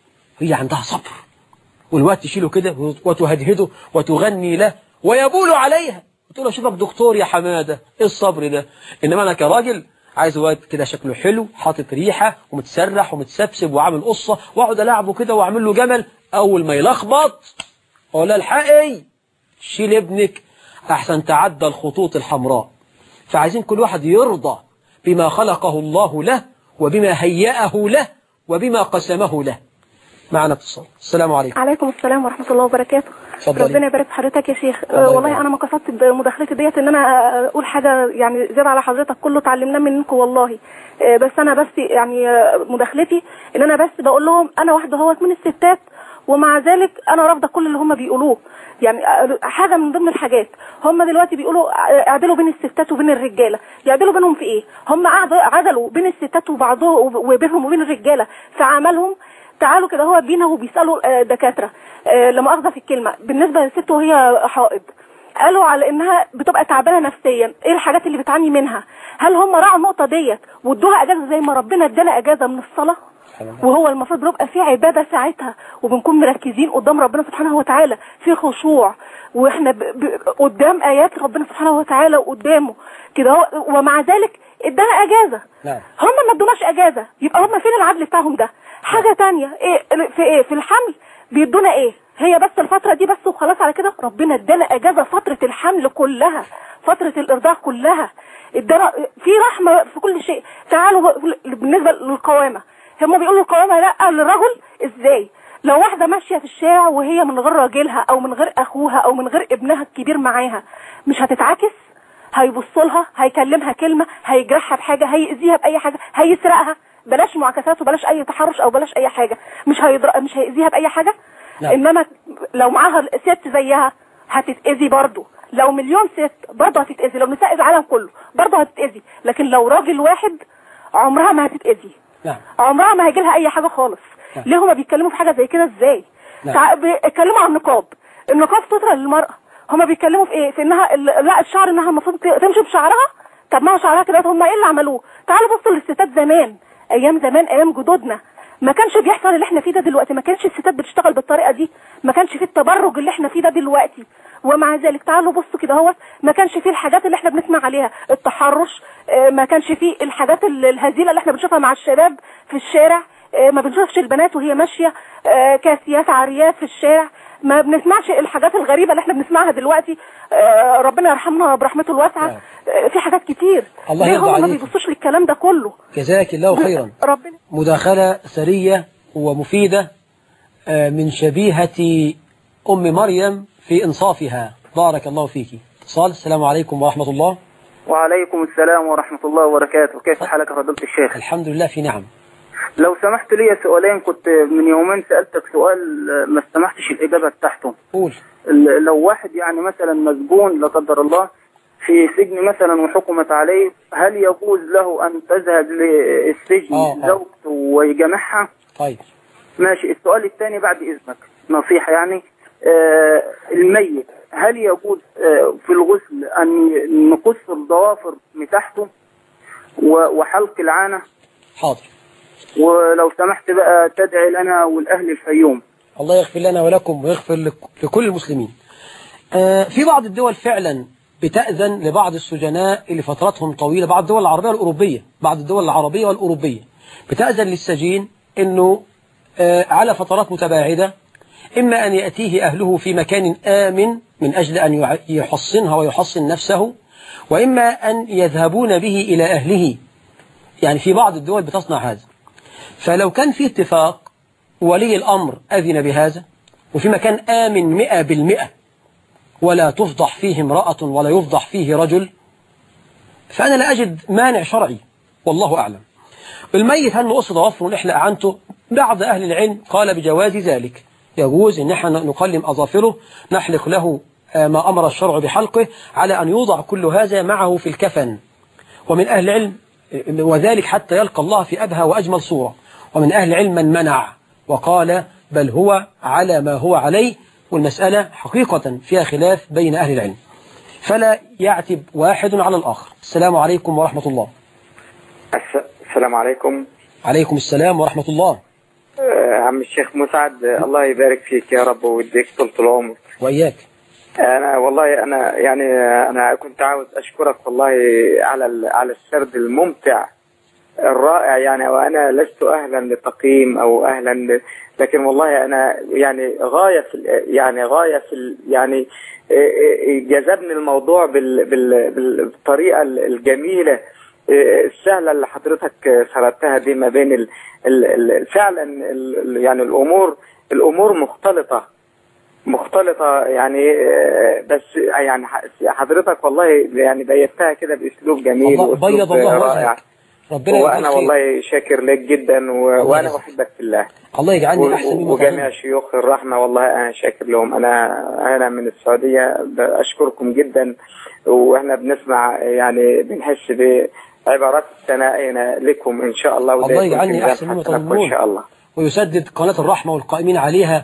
هي عندها صبر، والواد تشيله كده وتهدهده وتغني له ويبول عليها وتقول له شوفك دكتور يا حمادة، إيه الصبر ده؟ إنما أنا كراجل عايز واد كده شكله حلو حاطط ريحة ومتسرح ومتسبسب وعامل قصة واقعد ألعبه كده واعمل له جمل. أول ما يلخبط أقول لها الحقي شيل ابنك أحسن تعدى الخطوط الحمراء. فعايزين كل واحد يرضى بما خلقه الله له وبما هيأه له وبما قسمه له. معنا اتصال. السلام عليكم. عليكم السلام ورحمة الله وبركاته. فضلي. ربنا يبارك في حضرتك يا شيخ. أه والله أنا ما قصدت بمداخلتي ديت إن أنا أقول حاجة يعني زيادة على حضرتك، كله اتعلمناه منكم والله. أه بس أنا بس يعني مداخلتي إن أنا بس بقول لهم أنا واحدة اهوت من الستات، ومع ذلك أنا رافضة كل اللي هم بيقولوه. يعني حاجة من ضمن الحاجات هم دلوقتي بيقولوا اعدلوا بين الستات وبين الرجالة. يعدلوا بينهم في إيه؟ هم عدلوا بين الستات وبعضهم وبينهم وبين الرجالة في عملهم. تعالوا كده هو بينا وبيسألوا دكاترة لما أخذ في الكلمة بالنسبة للست وهي حائض، قالوا على إنها بتبقى تعبانة نفسيا، إيه الحاجات اللي بتعاني منها؟ هل هم راعوا النقطة ديت وادوها أجازة زي ما ربنا ادانا أجازة من الصلاة؟ وهو المفروض نبقى في عبادة ساعتها وبنكون مركزين قدام ربنا سبحانه وتعالى في خشوع، واحنا ب... ب... قدام آيات ربنا سبحانه وتعالى وقدامه كده هو، ومع ذلك ادانا أجازة. هم ما ادوناش أجازة، يبقى هم فين العدل بتاعهم ده؟ حاجة تانية إيه في إيه في الحمل بيدونا إيه؟ هي بس الفترة دي بس وخلاص على كده؟ ربنا ادانا أجازة فترة الحمل كلها، فترة الإرضاع كلها، ادانا في رحمة في كل شيء. تعالوا بالنسبة للقوامة، هم بيقولوا القوامة لا للرجل. ازاي؟ لو واحدة ماشية في الشارع وهي من غير راجلها او من غير اخوها او من غير ابنها الكبير معاها، مش هتتعكس؟ هيبص لها، هيكلمها كلمة، هيجرحها بحاجة، هيأذيها بأي حاجة، هيسرقها، بلاش معاكسات وبلاش اي تحرش او بلاش اي حاجة، مش هيضر... مش هيأذيها بأي حاجة. لا. انما لو معاها ست زيها هتتأذي برضه، لو مليون ست برضه هتتأذي، لو نساء العالم كله برضه هتتأذي، لكن لو راجل واحد عمرها ما هتتأذي. نعم. عمرها ما هيجي لها اي حاجه خالص. نعم. ليه هما بيتكلموا في حاجه زي كده ازاي؟ نعم. بيتكلموا عن النقاب، النقاب سترة للمراه. هما بيتكلموا في ايه؟ في انها لا الشعر انها المفروض تمشي بشعرها. طب ما هو شعرها كده، هما ايه اللي عملوه؟ تعالوا بصوا للستات زمان، ايام زمان ايام جدودنا ما كانش بيحصل اللي احنا فيه ده دلوقتي، ما كانش الستات بتشتغل بالطريقه دي، ما كانش فيه التبرج اللي احنا فيه ده دلوقتي. ومع ذلك تعالوا بصوا كده اهوت، ما كانش فيه الحاجات اللي احنا بنسمع عليها، التحرش، ما كانش فيه الحاجات الهزيله اللي احنا بنشوفها مع الشباب في الشارع، ما بنشوفش البنات وهي ماشيه كاسيات عاريات في الشارع، ما بنسمعش الحاجات الغريبه اللي احنا بنسمعها دلوقتي. ربنا يرحمنا برحمته الواسعه. في حاجات كتير الله يرضى عليك، ما بيبصوش للكلام ده كله. جزاك الله خيرا. ربنا. مداخله ثريه ومفيده من شبيهه ام مريم في انصافها، بارك الله فيك. اتصال. السلام عليكم ورحمه الله. وعليكم السلام ورحمة الله وبركاته. كيف حالك فضيلة الشيخ؟ الحمد لله في نعم. لو سمحت لي سؤالين، كنت من يومين سألتك سؤال ما استمحتش الإجابة بتاعته. قول. لو واحد يعني مثلا مسجون لا قدر الله في سجن مثلا وحكمت عليه، هل يجوز له أن تذهب للسجن آه آه. زوجته ويجامعها؟ طيب ماشي. السؤال الثاني بعد إذنك نصيحة يعني، آه الميت هل يجوز آه في الغسل أن نقص الضوافر بتاعته وحلق العانة؟ حاضر. ولو سمحت بقى تدعي لنا والأهل الفيوم. الله يغفر لنا ولكم ويغفر لكل المسلمين. آه في بعض الدول فعلا بتأذن لبعض السجناء اللي فترتهم طويلة، بعض الدول العربية والأوروبية، بعض الدول العربية والأوروبية بتأذن للسجين أنه آه على فترات متباعدة إما أن يأتيه أهله في مكان آمن من أجل أن يحصنها ويحصن نفسه، وإما أن يذهبون به إلى أهله. يعني في بعض الدول بتصنع هذا. فلو كان في اتفاق ولي الأمر أذن بهذا وفي مكان آمن مئة بالمئة ولا تفضح فيه امرأة ولا يفضح فيه رجل، فأنا لا أجد مانع شرعي والله أعلم. الميت هل نقص ضوافره ونحلق عنته؟ بعض أهل العلم قال بجواز ذلك، يجوز إن احنا نقلم أظافره، نحلق له ما أمر الشرع بحلقه، على أن يوضع كل هذا معه في الكفن. ومن أهل العلم وذلك حتى يلقى الله في أبهى وأجمل صورة. ومن أهل العلم من منع وقال بل هو على ما هو عليه، والمسألة حقيقة فيها خلاف بين أهل العلم، فلا يعتب واحد على الآخر. السلام عليكم ورحمة الله. السلام عليكم. عليكم السلام ورحمة الله. أه عم الشيخ مسعد، الله يبارك فيك يا رب ويديك طول العمر. وإياك. أنا والله أنا يعني أنا كنت عاوز أشكرك والله على على السرد الممتع الرائع يعني، وأنا لست أهلا لتقييم أو أهلا، لكن والله أنا يعني غاية في يعني غاية في يعني جذبني الموضوع بال بال بالطريقة الجميلة السهلة اللي حضرتك سردتها دي، ما بين ال ال فعلا ال يعني الأمور الأمور مختلطة مختلطة يعني، بس يعني حضرتك والله يعني بيتها كده بأسلوب جميل وأسلوب رائع. ربنا وأنا والله شاكر لك جدا و... وأنا أحبك في الله. الله يجعلني أحسن مما وجميع شيوخ الرحمة والله أنا شاكر لهم. أنا أنا من السعودية أشكركم جدا، وإحنا بنسمع يعني بنحس بعبارات ثنائنا لكم إن شاء الله. الله يجعلني أحسن مما تظنون إن شاء الله، ويسدد قناة الرحمة والقائمين عليها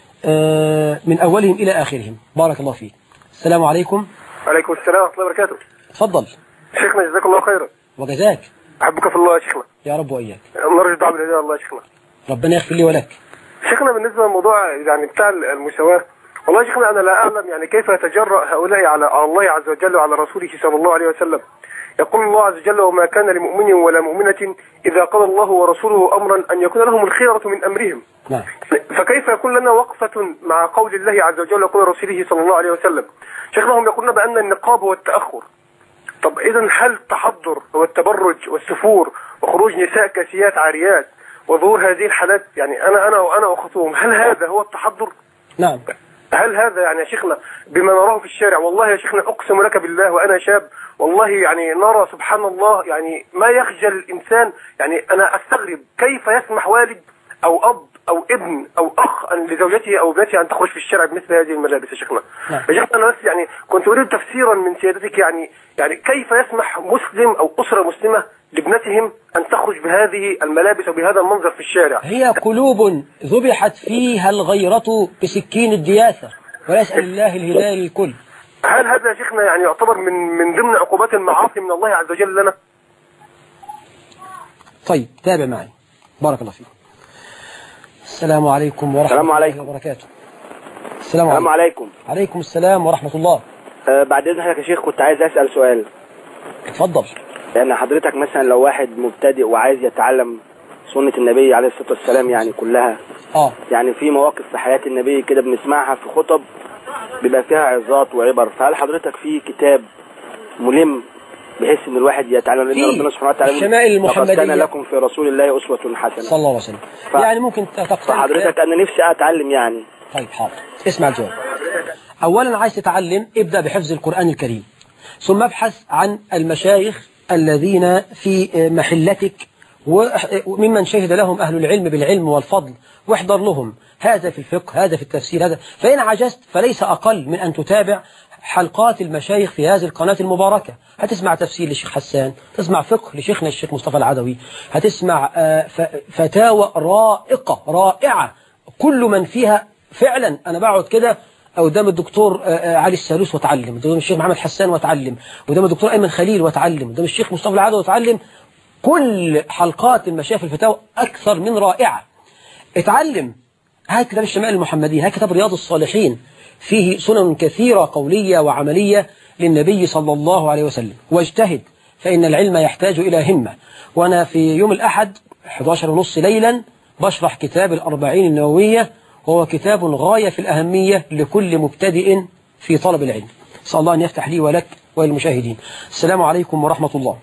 من أولهم إلى آخرهم. بارك الله فيك. السلام عليكم. وعليكم السلام ورحمة الله وبركاته. تفضل شيخنا، جزاك الله خيرا. وجزاك. أحبك في الله يا شيخنا. يا رب وإياك. نرجو دعوة بالهداية الله يا شيخنا. ربنا يغفر لي ولك. شيخنا بالنسبة للموضوع يعني بتاع المساواة، والله يا شيخنا أنا لا أعلم يعني كيف يتجرأ هؤلاء على الله عز وجل وعلى رسوله صلى الله عليه وسلم. يقول الله عز وجل: وما كان لمؤمن ولا مؤمنة إذا قضى الله ورسوله أمرا أن يكون لهم الخيرة من أمرهم. نعم. فكيف يكون لنا وقفة مع قول الله عز وجل وقول رسوله صلى الله عليه وسلم؟ شيخنا هم يقولون بأن النقاب هو التأخر. طب إذا هل التحضر هو التبرج والسفور وخروج نساء كاسيات عاريات وظهور هذه الحالات، يعني أنا أنا وأنا وأخوتهم، هل هذا هو التحضر؟ نعم. هل هذا يعني يا شيخنا بما نراه في الشارع؟ والله يا شيخنا أقسم لك بالله وأنا شاب، والله يعني نرى سبحان الله يعني ما يخجل الإنسان. يعني أنا أستغرب كيف يسمح والد أو أب أو ابن أو أخ لزوجته أو ابنته أن تخرج في الشارع بمثل هذه الملابس يا شيخنا. نعم. يا شيخنا أنا بس يعني كنت أريد تفسيرا من سيادتك، يعني يعني كيف يسمح مسلم أو أسرة مسلمة لابنتهم أن تخرج بهذه الملابس وبهذا المنظر في الشارع؟ هي قلوب ذبحت فيها الغيرة بسكين الدياثة، ونسأل الله الهداية للكل. هل هذا يا شيخنا يعني يعتبر من من ضمن عقوبات المعاصي من الله عز وجل لنا؟ طيب تابع معي. بارك الله فيك. السلام عليكم ورحمة السلام الله عليكم. وبركاته. السلام السلام عليكم. عليكم السلام ورحمة الله. أه بعد إذنك يا شيخ كنت عايز أسأل سؤال. اتفضل. لأن حضرتك مثلا لو واحد مبتدئ وعايز يتعلم سنة النبي عليه الصلاة والسلام يعني كلها، آه. يعني في مواقف في حياة النبي كده بنسمعها في خطب بيبقى فيها عظات وعبر، فهل حضرتك في كتاب ملم بحيث ان الواحد يتعلم؟ لان ربنا سبحانه وتعالى الشمائل المحمدية كان لكم في رسول الله أسوة حسنة صلى الله عليه وسلم. ف... يعني ممكن تقترح فحضرتك انا نفسي اتعلم يعني. طيب حاضر، اسمع الجواب. اولا عايز تتعلم، ابدأ بحفظ القرآن الكريم، ثم ابحث عن المشايخ الذين في محلتك وممن شهد لهم أهل العلم بالعلم والفضل، واحضر لهم، هذا في الفقه، هذا في التفسير، هذا. فإن عجزت فليس أقل من أن تتابع حلقات المشايخ في هذه القناة المباركة. هتسمع تفسير للشيخ حسان، تسمع فقه لشيخنا الشيخ مصطفى العدوي، هتسمع فتاوى رائقة رائعة كل من فيها فعلا. أنا بقعد كده قدام الدكتور علي السالوس واتعلم، قدام الشيخ محمد حسان واتعلم، قدام الدكتور أيمن خليل واتعلم، قدام الشيخ مصطفى العدوي واتعلم. كل حلقات المشايخ الفتاوى أكثر من رائعة. اتعلم. هات كتاب الشمائل المحمدية، هات كتاب رياض الصالحين، فيه سنن كثيرة قولية وعملية للنبي صلى الله عليه وسلم. واجتهد فإن العلم يحتاج إلى همة. وأنا في يوم الأحد إحدى عشر ونص ليلا بشرح كتاب الأربعين النووية، وهو كتاب غاية في الأهمية لكل مبتدئ في طلب العلم. أسأل الله أن يفتح لي ولك وللمشاهدين. السلام عليكم ورحمة الله.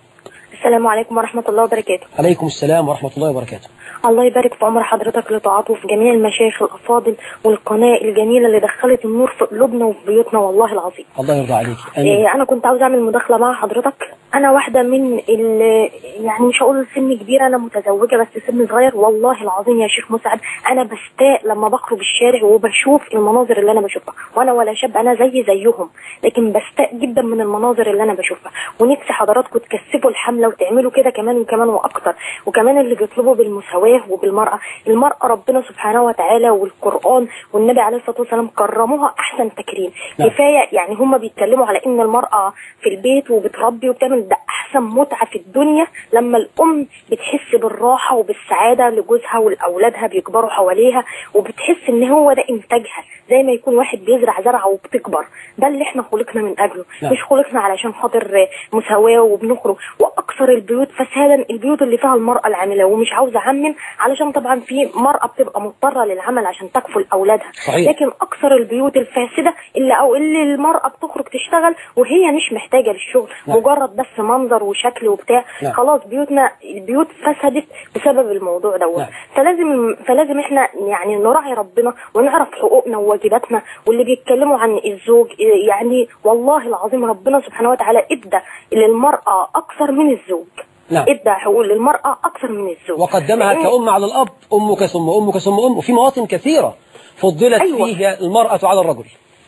السلام عليكم ورحمة الله وبركاته. عليكم السلام ورحمة الله وبركاته. الله يبارك في عمر حضرتك لطاعته في جميع المشايخ الأفاضل والقناة الجميلة اللي دخلت النور في قلوبنا وفي بيوتنا والله العظيم. الله يرضى عليك. إيه أنا كنت عاوز أعمل مداخلة مع حضرتك. أنا واحدة من يعني مش هقول سن كبير، أنا متزوجة بس سن صغير. والله العظيم يا شيخ مسعد أنا بستاء لما بخرج الشارع وبشوف المناظر اللي أنا بشوفها، وأنا ولا شاب، أنا زي زيهم، لكن بستاء جدا من المناظر اللي أنا بشوفها. ونفسي حضراتكم تكثفوا الحملة وتعملوا كده كمان وكمان وأكتر. وكمان اللي بيطلبوا بالمساواة وبالمرأة، المرأة ربنا سبحانه وتعالى والقرآن والنبي عليه الصلاة والسلام كرموها أحسن تكريم. نعم. كفاية يعني هم بيتكلموا على إن المرأة في البيت وبتربي وبتعمل، ده أحسن متعة في الدنيا لما الأم بتحس بالراحة وبالسعادة لجوزها ولأولادها بيكبروا حواليها، وبتحس إن هو ده إنتاجها، زي ما يكون واحد بيزرع زرعة وبتكبر. ده اللي إحنا خلقنا من أجله. نعم. مش خلقنا علشان خاطر مساواة وبنخرج. وأكثر البيوت فسادا البيوت اللي فيها المرأة العاملة، ومش عاوزة أعمم علشان طبعا في مرأة بتبقى مضطرة للعمل عشان تكفل أولادها. صحيح. لكن أكثر البيوت الفاسدة اللي أو اللي المرأة بتخرج تشتغل وهي مش محتاجة للشغل. نعم. مجرد بس منظر وشكل وبتاع. نعم. خلاص بيوتنا البيوت فسدت بسبب الموضوع دوت. نعم. فلازم فلازم احنا يعني نراعي ربنا ونعرف حقوقنا وواجباتنا. واللي بيتكلموا عن الزوج يعني والله العظيم ربنا سبحانه وتعالى ادى للمرأة أكثر من الزوج. نعم. ادى حقوق للمرأة أكثر من الزوج، وقدمها كأم على الأب، أمك ثم أمك ثم أم. وفي مواطن كثيرة فضلت أيوة. فيها المرأة على الرجل.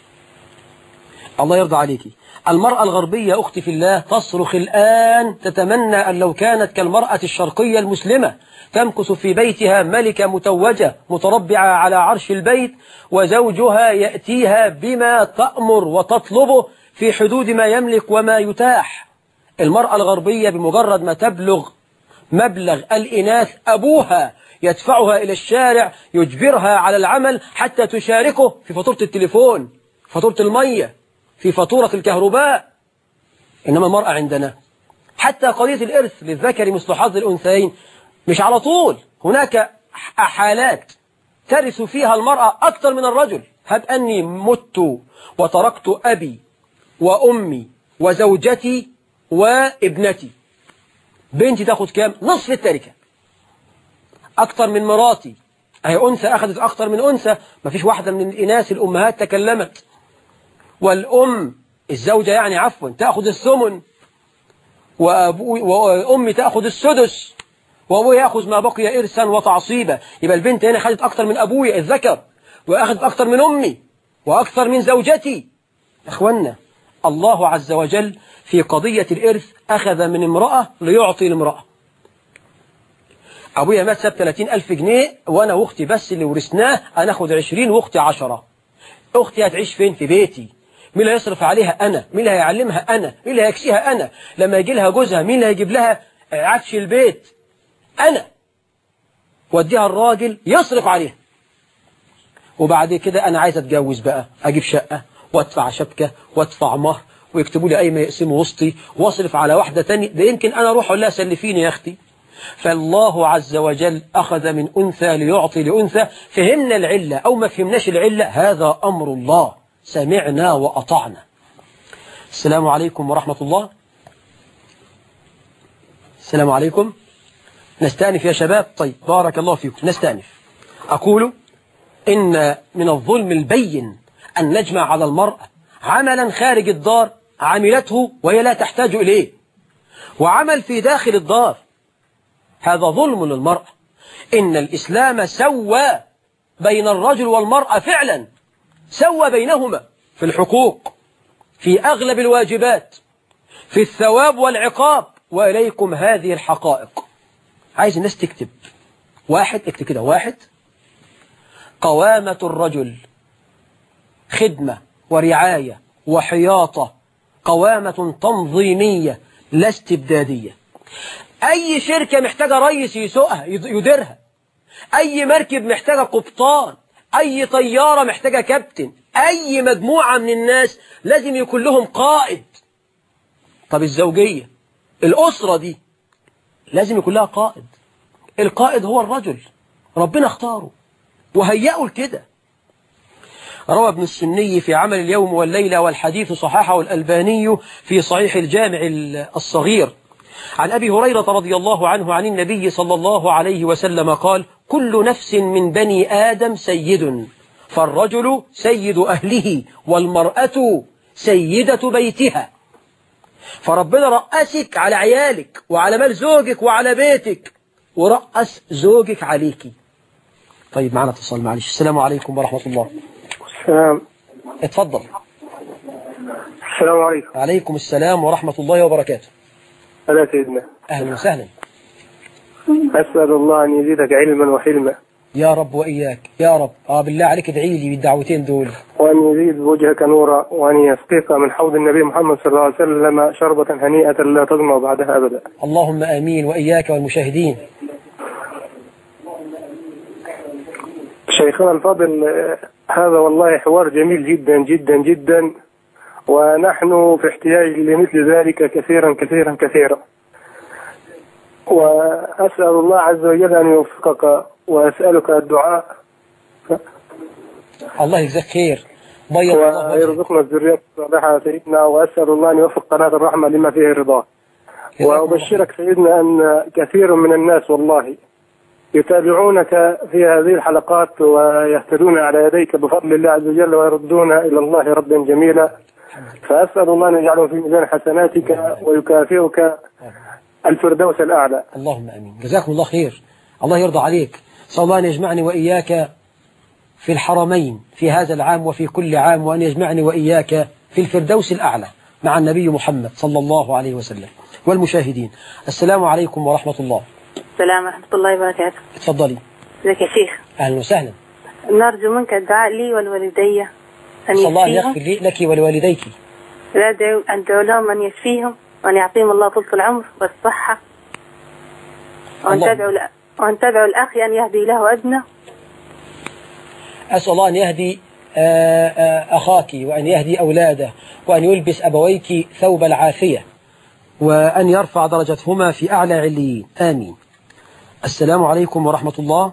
الله يرضى عليكي. المرأة الغربية أختي في الله تصرخ الآن تتمنى أن لو كانت كالمرأة الشرقية المسلمة تمكث في بيتها ملكة متوجة متربعة على عرش البيت، وزوجها يأتيها بما تأمر وتطلبه في حدود ما يملك وما يتاح. المرأة الغربية بمجرد ما تبلغ مبلغ الإناث أبوها يدفعها إلى الشارع، يجبرها على العمل حتى تشاركه في فاتورة التليفون، فاتورة المية، في فاتورة الكهرباء. إنما المرأة عندنا حتى قضية الإرث للذكر مثل حظ الأنثيين مش على طول. هناك حالات ترث فيها المرأة أكثر من الرجل. هب أني مت وتركت أبي وأمي وزوجتي وابنتي، بنتي تاخد كام؟ نصف التركة، أكثر من مراتي. أهي أنثى أخذت أكثر من أنثى، ما فيش واحدة من الإناث الأمهات تكلمت. والأم الزوجة يعني عفوا تأخذ الثمن، وأبوي وأمي تأخذ السدس، وأبوي يأخذ ما بقي إرثا وتعصيبا. يبقى البنت هنا أخذت أكثر من أبوي الذكر، وأخذت أكثر من أمي، وأكثر من زوجتي. أخوانا الله عز وجل في قضية الإرث أخذ من امرأة ليعطي لامرأة. أبويا مات ساب ثلاثين ألف جنيه، وأنا وأختي بس اللي ورثناه، أنا أخذ عشرين وأختي عشرة. أختي هتعيش فين؟ في بيتي. مين اللي هيصرف عليها؟ أنا. مين اللي هيعلمها؟ أنا. مين اللي هيكسيها؟ أنا. لما يجي لها جوزها مين اللي هيجيب لها عفش البيت؟ أنا. وديها الراجل يصرف عليها. وبعد كده أنا عايز أتجوز بقى، أجيب شقة وأدفع شبكة وأدفع مهر ويكتبوا لي أي ما يقسموا وسطي، واصرف على واحدة تانية. ده يمكن أنا أروح أقول لها سلفيني يا أختي. فالله عز وجل أخذ من أنثى ليعطي لأنثى. فهمنا العلة أو ما فهمناش العلة، هذا أمر الله، سمعنا وأطعنا. السلام عليكم ورحمة الله. السلام عليكم. نستأنف يا شباب. طيب بارك الله فيكم. نستأنف. أقول إن من الظلم البين أن نجمع على المرأة عملا خارج الدار عملته وهي لا تحتاج إليه، وعمل في داخل الدار. هذا ظلم للمرأة. إن الإسلام سوى بين الرجل والمرأة، فعلا سوى بينهما في الحقوق، في أغلب الواجبات، في الثواب والعقاب. وإليكم هذه الحقائق. عايز الناس تكتب. واحد، اكتب كده. واحد، قوامة الرجل خدمة ورعاية وحياطة، قوامة تنظيمية لا استبدادية. أي شركة محتاجة رئيس يسوقها يديرها، أي مركب محتاجة قبطان، أي طيارة محتاجة كابتن، أي مجموعة من الناس لازم يكون لهم قائد. طب الزوجية، الأسرة دي لازم يكون لها قائد. القائد هو الرجل، ربنا اختاره وهيئه لكده. روى ابن السني في عمل اليوم والليلة، والحديث صححه الألباني في صحيح الجامع الصغير، عن أبي هريرة رضي الله عنه عن النبي صلى الله عليه وسلم قال: كل نفس من بني آدم سيد، فالرجل سيد أهله والمرأة سيدة بيتها. فربنا رأسك على عيالك وعلى مال زوجك وعلى بيتك، ورأس زوجك عليك. طيب معنا اتصال، معلش. السلام عليكم ورحمة الله. السلام. اتفضل. السلام عليكم. عليكم السلام ورحمة الله وبركاته. أهلا سيدنا. أهلا وسهلا. أسأل الله أن يزيدك علما وحلما. يا رب وإياك يا رب. آه بالله عليك ادعي لي بالدعوتين دول. وأن يزيد وجهك نورا، وأن يسقيك من حوض النبي محمد صلى الله عليه وسلم شربة هنيئة لا تظمأ بعدها أبدا. اللهم آمين، وإياك والمشاهدين. شيخنا الفاضل، هذا والله حوار جميل جدا جدا جدا، ونحن في احتياج لمثل ذلك كثيرا كثيرا كثيرا. وأسأل الله عز وجل أن يوفقك، وأسألك الدعاء. الله يجزاك خير. بيض الله ويرزقنا الذرية الصالحة سيدنا، وأسأل الله أن يوفق قناة الرحمة لما فيه الرضا. وأبشرك سيدنا أن كثير من الناس والله يتابعونك في هذه الحلقات ويهتدون على يديك بفضل الله عز وجل، ويردون إلى الله ردا جميلا. فأسأل الله أن يجعله في ميزان حسناتك ويكافئك الفردوس الأعلى. اللهم آمين. جزاكم الله خير. الله يرضى عليك. صلى الله أن يجمعني وإياك في الحرمين في هذا العام وفي كل عام، وأن يجمعني وإياك في الفردوس الأعلى مع النبي محمد صلى الله عليه وسلم. والمشاهدين، السلام عليكم ورحمة الله. السلام ورحمة الله وبركاته. اتفضلي. ازيك يا شيخ؟ أهلا وسهلا. نرجو منك الدعاء لي ولوالدي أن يشفيهم. الله يغفر لي لك ولوالديك. أدعو لهم أن يشفيهم، وأن يعطيهم الله طول العمر والصحة، وأن تدعو وأن تدعو الأخ أن يهدي له أدنى. أسأل الله أن يهدي أخاك، وأن يهدي أولاده، وأن يلبس أبويك ثوب العافية، وأن يرفع درجتهما في أعلى عليين. آمين. السلام عليكم ورحمة الله.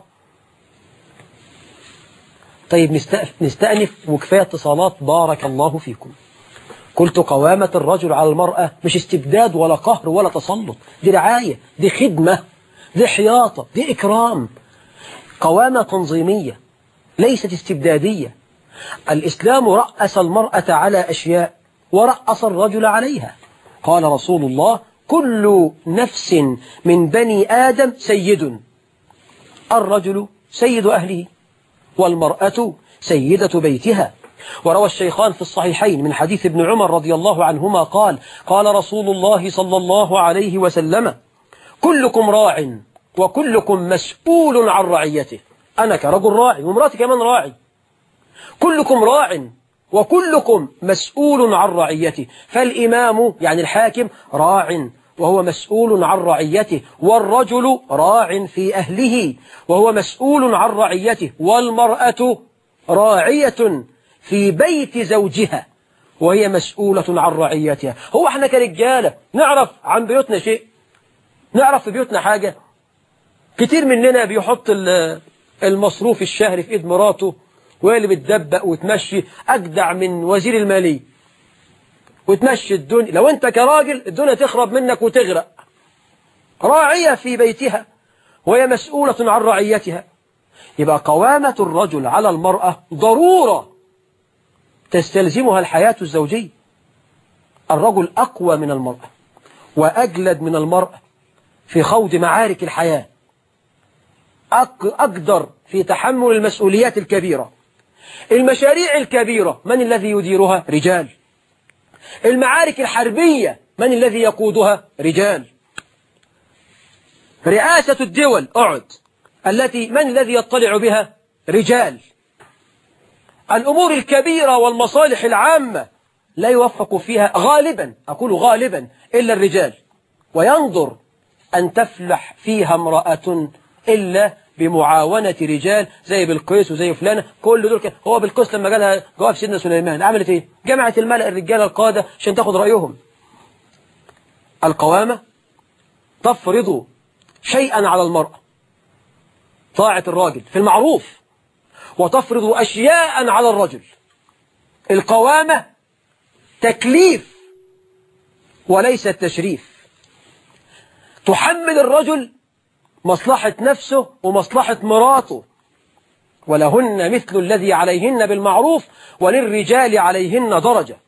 طيب نستأنف وكفاية اتصالات. بارك الله فيكم. قلت قوامة الرجل على المرأة مش استبداد ولا قهر ولا تسلط، دي رعاية، دي خدمة، دي حياطة، دي إكرام. قوامة تنظيمية ليست استبدادية. الإسلام رأس المرأة على أشياء ورأس الرجل عليها. قال رسول الله: كل نفس من بني آدم سيد، الرجل سيد أهله والمرأة سيدة بيتها. وروى الشيخان في الصحيحين من حديث ابن عمر رضي الله عنهما قال: قال رسول الله صلى الله عليه وسلم: كلكم راع وكلكم مسؤول عن رعيته. أنا كرجل راعي ومراتي كمان راعي. كلكم راع وكلكم مسؤول عن رعيته. فالإمام يعني الحاكم راع وهو مسؤول عن رعيته، والرجل راع في أهله وهو مسؤول عن رعيته، والمرأة راعية في بيت زوجها وهي مسؤولة عن رعيتها. هو احنا كرجالة نعرف عن بيوتنا شيء؟ نعرف في بيوتنا حاجة؟ كتير مننا بيحط المصروف الشهري في ايد مراته، وهي اللي بتدبق وتمشي أجدع من وزير المالية وتمشي الدنيا. لو انت كراجل الدنيا تخرب منك وتغرق. راعية في بيتها وهي مسؤولة عن رعيتها. يبقى قوامة الرجل على المرأة ضرورة تستلزمها الحياة الزوجية. الرجل أقوى من المرأة وأجلد من المرأة في خوض معارك الحياة، أقدر في تحمل المسؤوليات الكبيرة. المشاريع الكبيرة من الذي يديرها؟ رجال. المعارك الحربية من الذي يقودها؟ رجال. رئاسة الدول أعد التي من الذي يطلع بها؟ رجال. الأمور الكبيرة والمصالح العامة لا يوفق فيها غالبا، أقول غالبا، إلا الرجال، وينظر أن تفلح فيها امرأة إلا بمعاونة رجال زي بالقيس وزي فلانة. كل دول كده. هو بالقيس لما جالها جواب سيدنا سليمان عملت ايه؟ جمعت الملأ الرجال القادة عشان تاخد رأيهم. القوامة تفرض شيئا على المرأة، طاعة الراجل في المعروف، وتفرض أشياء على الرجل. القوامة تكليف وليس التشريف. تحمل الرجل مصلحة نفسه ومصلحة مراته، ولهن مثل الذي عليهن بالمعروف وللرجال عليهن درجة.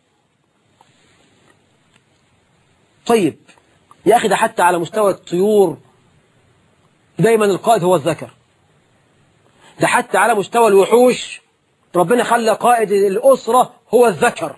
طيب يا أخي، ده حتى على مستوى الطيور دايما القائد هو الذكر، ده حتى على مستوى الوحوش ربنا خلى قائد الأسرة هو الذكر.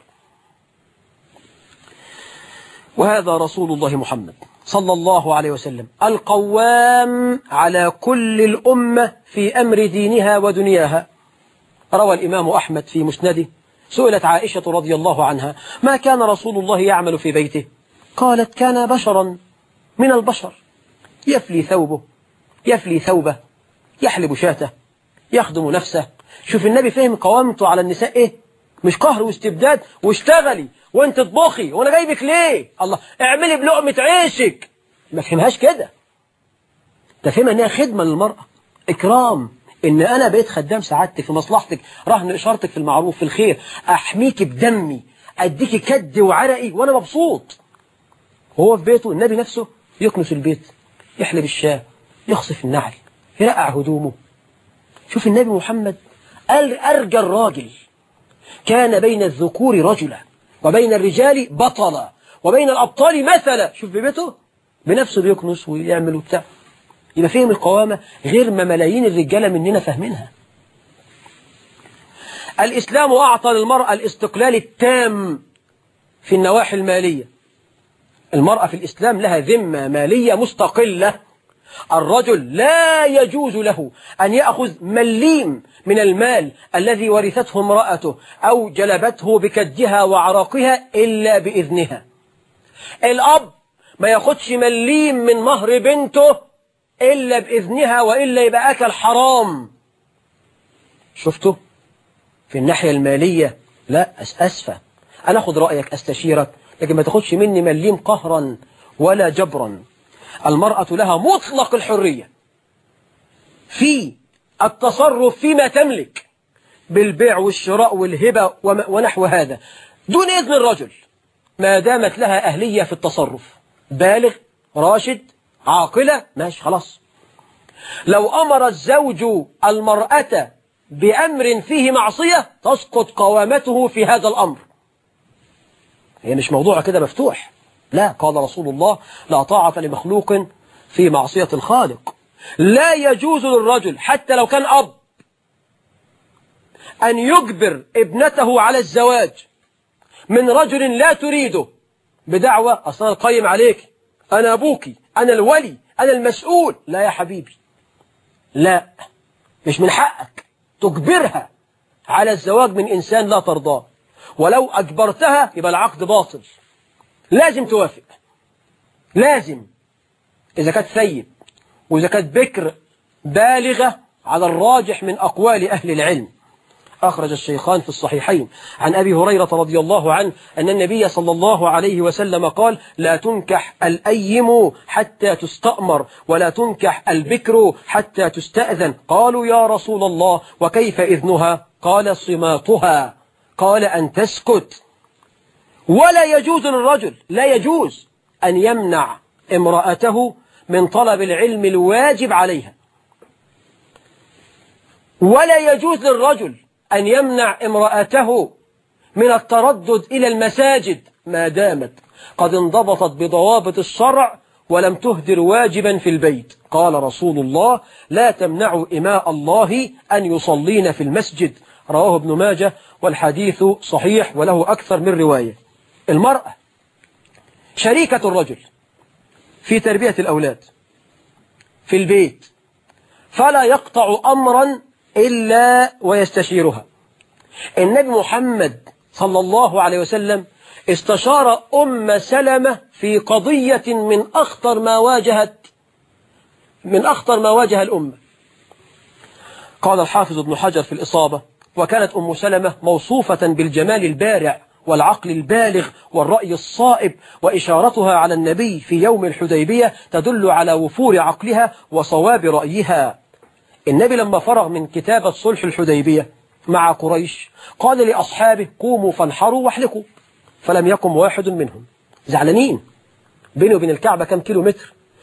وهذا رسول الله محمد صلى الله عليه وسلم القوام على كل الأمة في أمر دينها ودنياها. روى الإمام أحمد في مسنده، سئلت عائشة رضي الله عنها: ما كان رسول الله يعمل في بيته؟ قالت: كان بشرا من البشر، يفلي ثوبه يفلي ثوبه يحلب شاته يخدم نفسه. شوف النبي فهم قوامته على النساء إيه؟ مش قهر واستبداد واشتغلي وانت تطبخي وانا جايبك ليه، الله اعملي بلقمة عيشك. ما فهمهاش كده، تفهمها انها خدمة للمرأة، اكرام، ان انا بقيت خدام سعادتك في مصلحتك، رهن اشارتك في المعروف في الخير، احميك بدمي، اديكي كد وعرقي وانا مبسوط. وهو في بيته النبي نفسه يكنس البيت، يحلب الشاة، يخصف النعل، يرقع هدومه. شوف النبي محمد قال أرجى الراجل، كان بين الذكور رجلا وبين الرجال بطلا وبين الأبطال مثلا. شوف ببيته بنفسه بيكنس ويعمل وبتاع. يبقى فهم القوامة غير ما ملايين الرجالة مننا فاهمينها. الإسلام أعطى للمرأة الاستقلال التام في النواحي المالية. المرأة في الإسلام لها ذمة مالية مستقلة. الرجل لا يجوز له أن يأخذ مليم من المال الذي ورثته امرأته أو جلبته بكدها وعراقها إلا بإذنها. الأب ما ياخدش مليم من مهر بنته إلا بإذنها، وإلا يبقى أكل حرام. شفتوا في الناحية المالية؟ لا أسفة، أنا أخذ رأيك أستشيرك، لكن ما تاخدش مني مليم قهرا ولا جبرا. المرأة لها مطلق الحرية في التصرف فيما تملك بالبيع والشراء والهبة ونحو هذا دون إذن الرجل، ما دامت لها أهلية في التصرف، بالغ راشد عاقلة، ماشي خلاص. لو أمر الزوج المرأة بأمر فيه معصية تسقط قوامته في هذا الأمر. هي مش موضوع كده مفتوح، لا، قال رسول الله: لا طاعة لمخلوق في معصية الخالق. لا يجوز للرجل حتى لو كان أب أن يجبر ابنته على الزواج من رجل لا تريده بدعوى أصلا القيم عليك، أنا أبوكي، أنا الولي، أنا المسؤول. لا يا حبيبي، لا، مش من حقك تجبرها على الزواج من إنسان لا ترضاه، ولو أجبرتها يبقى العقد باطل. لازم توافق، لازم، إذا كانت ثيب وإذا كانت بكر بالغة على الراجح من أقوال أهل العلم. أخرج الشيخان في الصحيحين عن أبي هريرة رضي الله عنه أن النبي صلى الله عليه وسلم قال: لا تنكح الأيم حتى تستأمر ولا تنكح البكر حتى تستأذن. قالوا: يا رسول الله وكيف إذنها؟ قال: صماتها. قال: أن تسكت. ولا يجوز للرجل، لا يجوز أن يمنع امرأته من طلب العلم الواجب عليها، ولا يجوز للرجل أن يمنع امرأته من التردد إلى المساجد ما دامت قد انضبطت بضوابط الشرع ولم تهدر واجبا في البيت. قال رسول الله: لا تمنعوا إماء الله أن يصلين في المسجد. رواه ابن ماجه، والحديث صحيح وله أكثر من رواية. المرأة شريكة الرجل في تربية الأولاد في البيت، فلا يقطع أمرا إلا ويستشيرها. النبي محمد صلى الله عليه وسلم استشار أم سلمة في قضية من أخطر ما واجهت من أخطر ما واجه الأمة. قال الحافظ ابن حجر في الإصابة: وكانت أم سلمة موصوفة بالجمال البارع والعقل البالغ والرأي الصائب، وإشارتها على النبي في يوم الحديبية تدل على وفور عقلها وصواب رأيها. النبي لما فرغ من كتابة صلح الحديبية مع قريش قال لأصحابه: قوموا فانحروا واحلقوا، فلم يقم واحد منهم. زعلانين، بينه وبين الكعبة كم كيلو متر،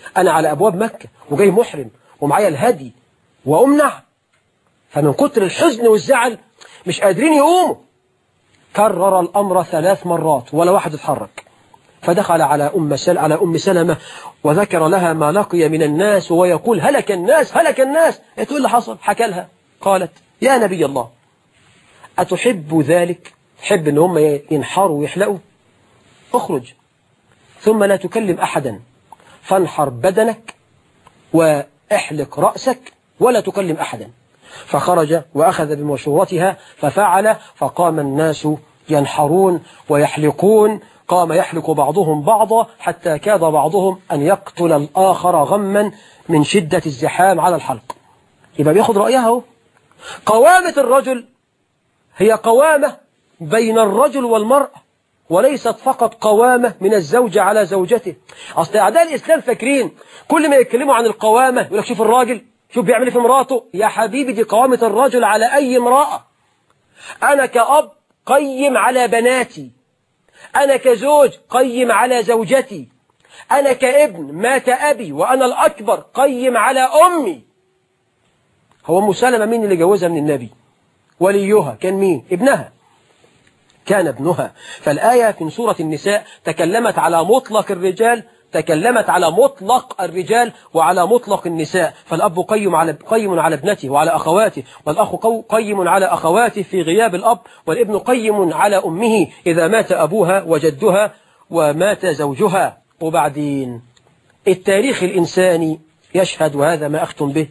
أنا على أبواب مكة وجاي محرم ومعايا الهدي وأمنع. فمن كتر الحزن والزعل مش قادرين يقوموا. كرر الأمر ثلاث مرات ولا واحد اتحرك. فدخل على أم سل على أم سلمة وذكر لها ما لقي من الناس ويقول هلك الناس هلك الناس. تقول اللي حصل، حكى لها. قالت يا نبي الله أتحب ذلك؟ تحب ان هم ينحروا ويحلقوا؟ اخرج ثم لا تكلم أحدا، فانحر بدنك واحلق رأسك ولا تكلم أحدا. فخرج وأخذ بمشورتها ففعل، فقام الناس ينحرون ويحلقون. قام يحلق بعضهم بعضا حتى كاد بعضهم أن يقتل الآخر غما من شدة الزحام على الحلق. يبقى بياخد رأيها. قوامة الرجل هي قوامة بين الرجل والمرأة، وليست فقط قوامة من الزوجة على زوجته. أصل أعداء الإسلام فاكرين كل ما يتكلموا عن القوامة يقول لك شوف الراجل شوف بيعمل ايه في مراته. يا حبيبي دي قوامة الرجل على أي امرأة. أنا كأب قيم على بناتي، أنا كزوج قيم على زوجتي، أنا كابن مات أبي وأنا الأكبر قيم على أمي. هو أم سلمة مين اللي جوزها من النبي؟ وليها كان مين؟ ابنها، كان ابنها. فالآية في سورة النساء تكلمت على مطلق الرجال، تكلمت على مطلق الرجال وعلى مطلق النساء. فالأب قيم على قيم على ابنته وعلى أخواته، والأخ قيم على أخواته في غياب الأب، والابن قيم على أمه إذا مات أبوها وجدها ومات زوجها. وبعدين التاريخ الإنساني يشهد، وهذا ما أختم به،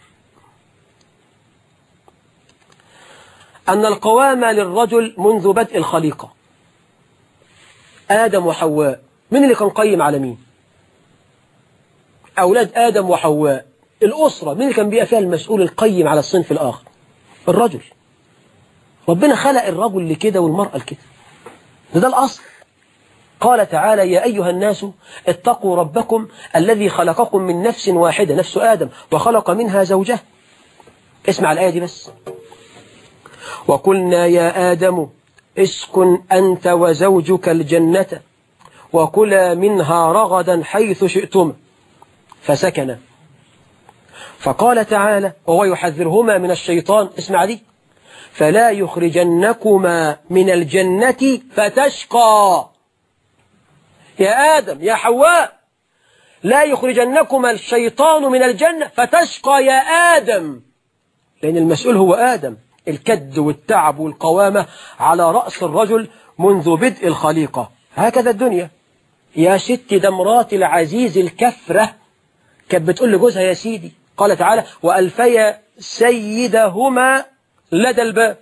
أن القوامة للرجل منذ بدء الخليقة. آدم وحواء، من اللي كان قيم على مين؟ أولاد آدم وحواء. الأسرة من اللي كان بيبقى فيها المسؤول القيم على الصنف الآخر؟ الرجل. ربنا خلق الرجل لكده والمرأة لكده، ده, ده الأصل. قال تعالى يا أيها الناس اتقوا ربكم الذي خلقكم من نفس واحدة، نفس آدم، وخلق منها زوجها. اسمع الآية دي بس. وقلنا يا آدم اسكن أنت وزوجك الجنة وكلا منها رغدا حيث شئتم، فسكن. فقال تعالى وهو يحذرهما من الشيطان، اسمع دي، فلا يخرجنكما من الجنة فتشقى. يا آدم يا حواء، لا يخرجنكما الشيطان من الجنة فتشقى يا آدم، لأن المسؤول هو آدم. الكد والتعب والقوامة على رأس الرجل منذ بدء الخليقة. هكذا الدنيا. يا ست ده مرات العزيز الكفرة كانت بتقول لجوزها يا سيدي، قال تعالى وألفيا سيدهما لدى الباب.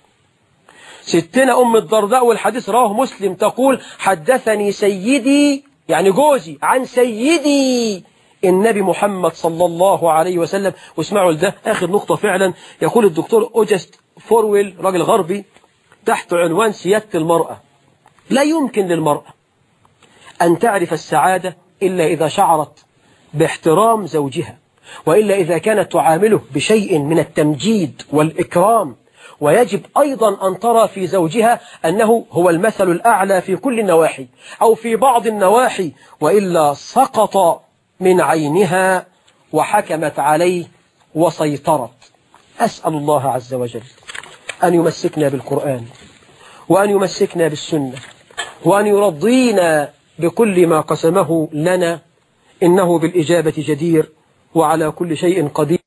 ستنا أم الدرداء والحديث رواه مسلم تقول حدثني سيدي يعني جوزي عن سيدي النبي محمد صلى الله عليه وسلم. واسمعوا لده آخر نقطة فعلا. يقول الدكتور أوجست فورويل راجل غربي تحت عنوان سيادة المرأة: لا يمكن للمرأة أن تعرف السعادة إلا إذا شعرت باحترام زوجها، وإلا إذا كانت تعامله بشيء من التمجيد والإكرام. ويجب أيضا أن ترى في زوجها أنه هو المثل الأعلى في كل النواحي أو في بعض النواحي، وإلا سقط من عينها وحكمت عليه وسيطرت. أسأل الله عز وجل أن يمسكنا بالقرآن وأن يمسكنا بالسنة وأن يرضينا بكل ما قسمه لنا، إنه بالإجابة جدير وعلى كل شيء قدير.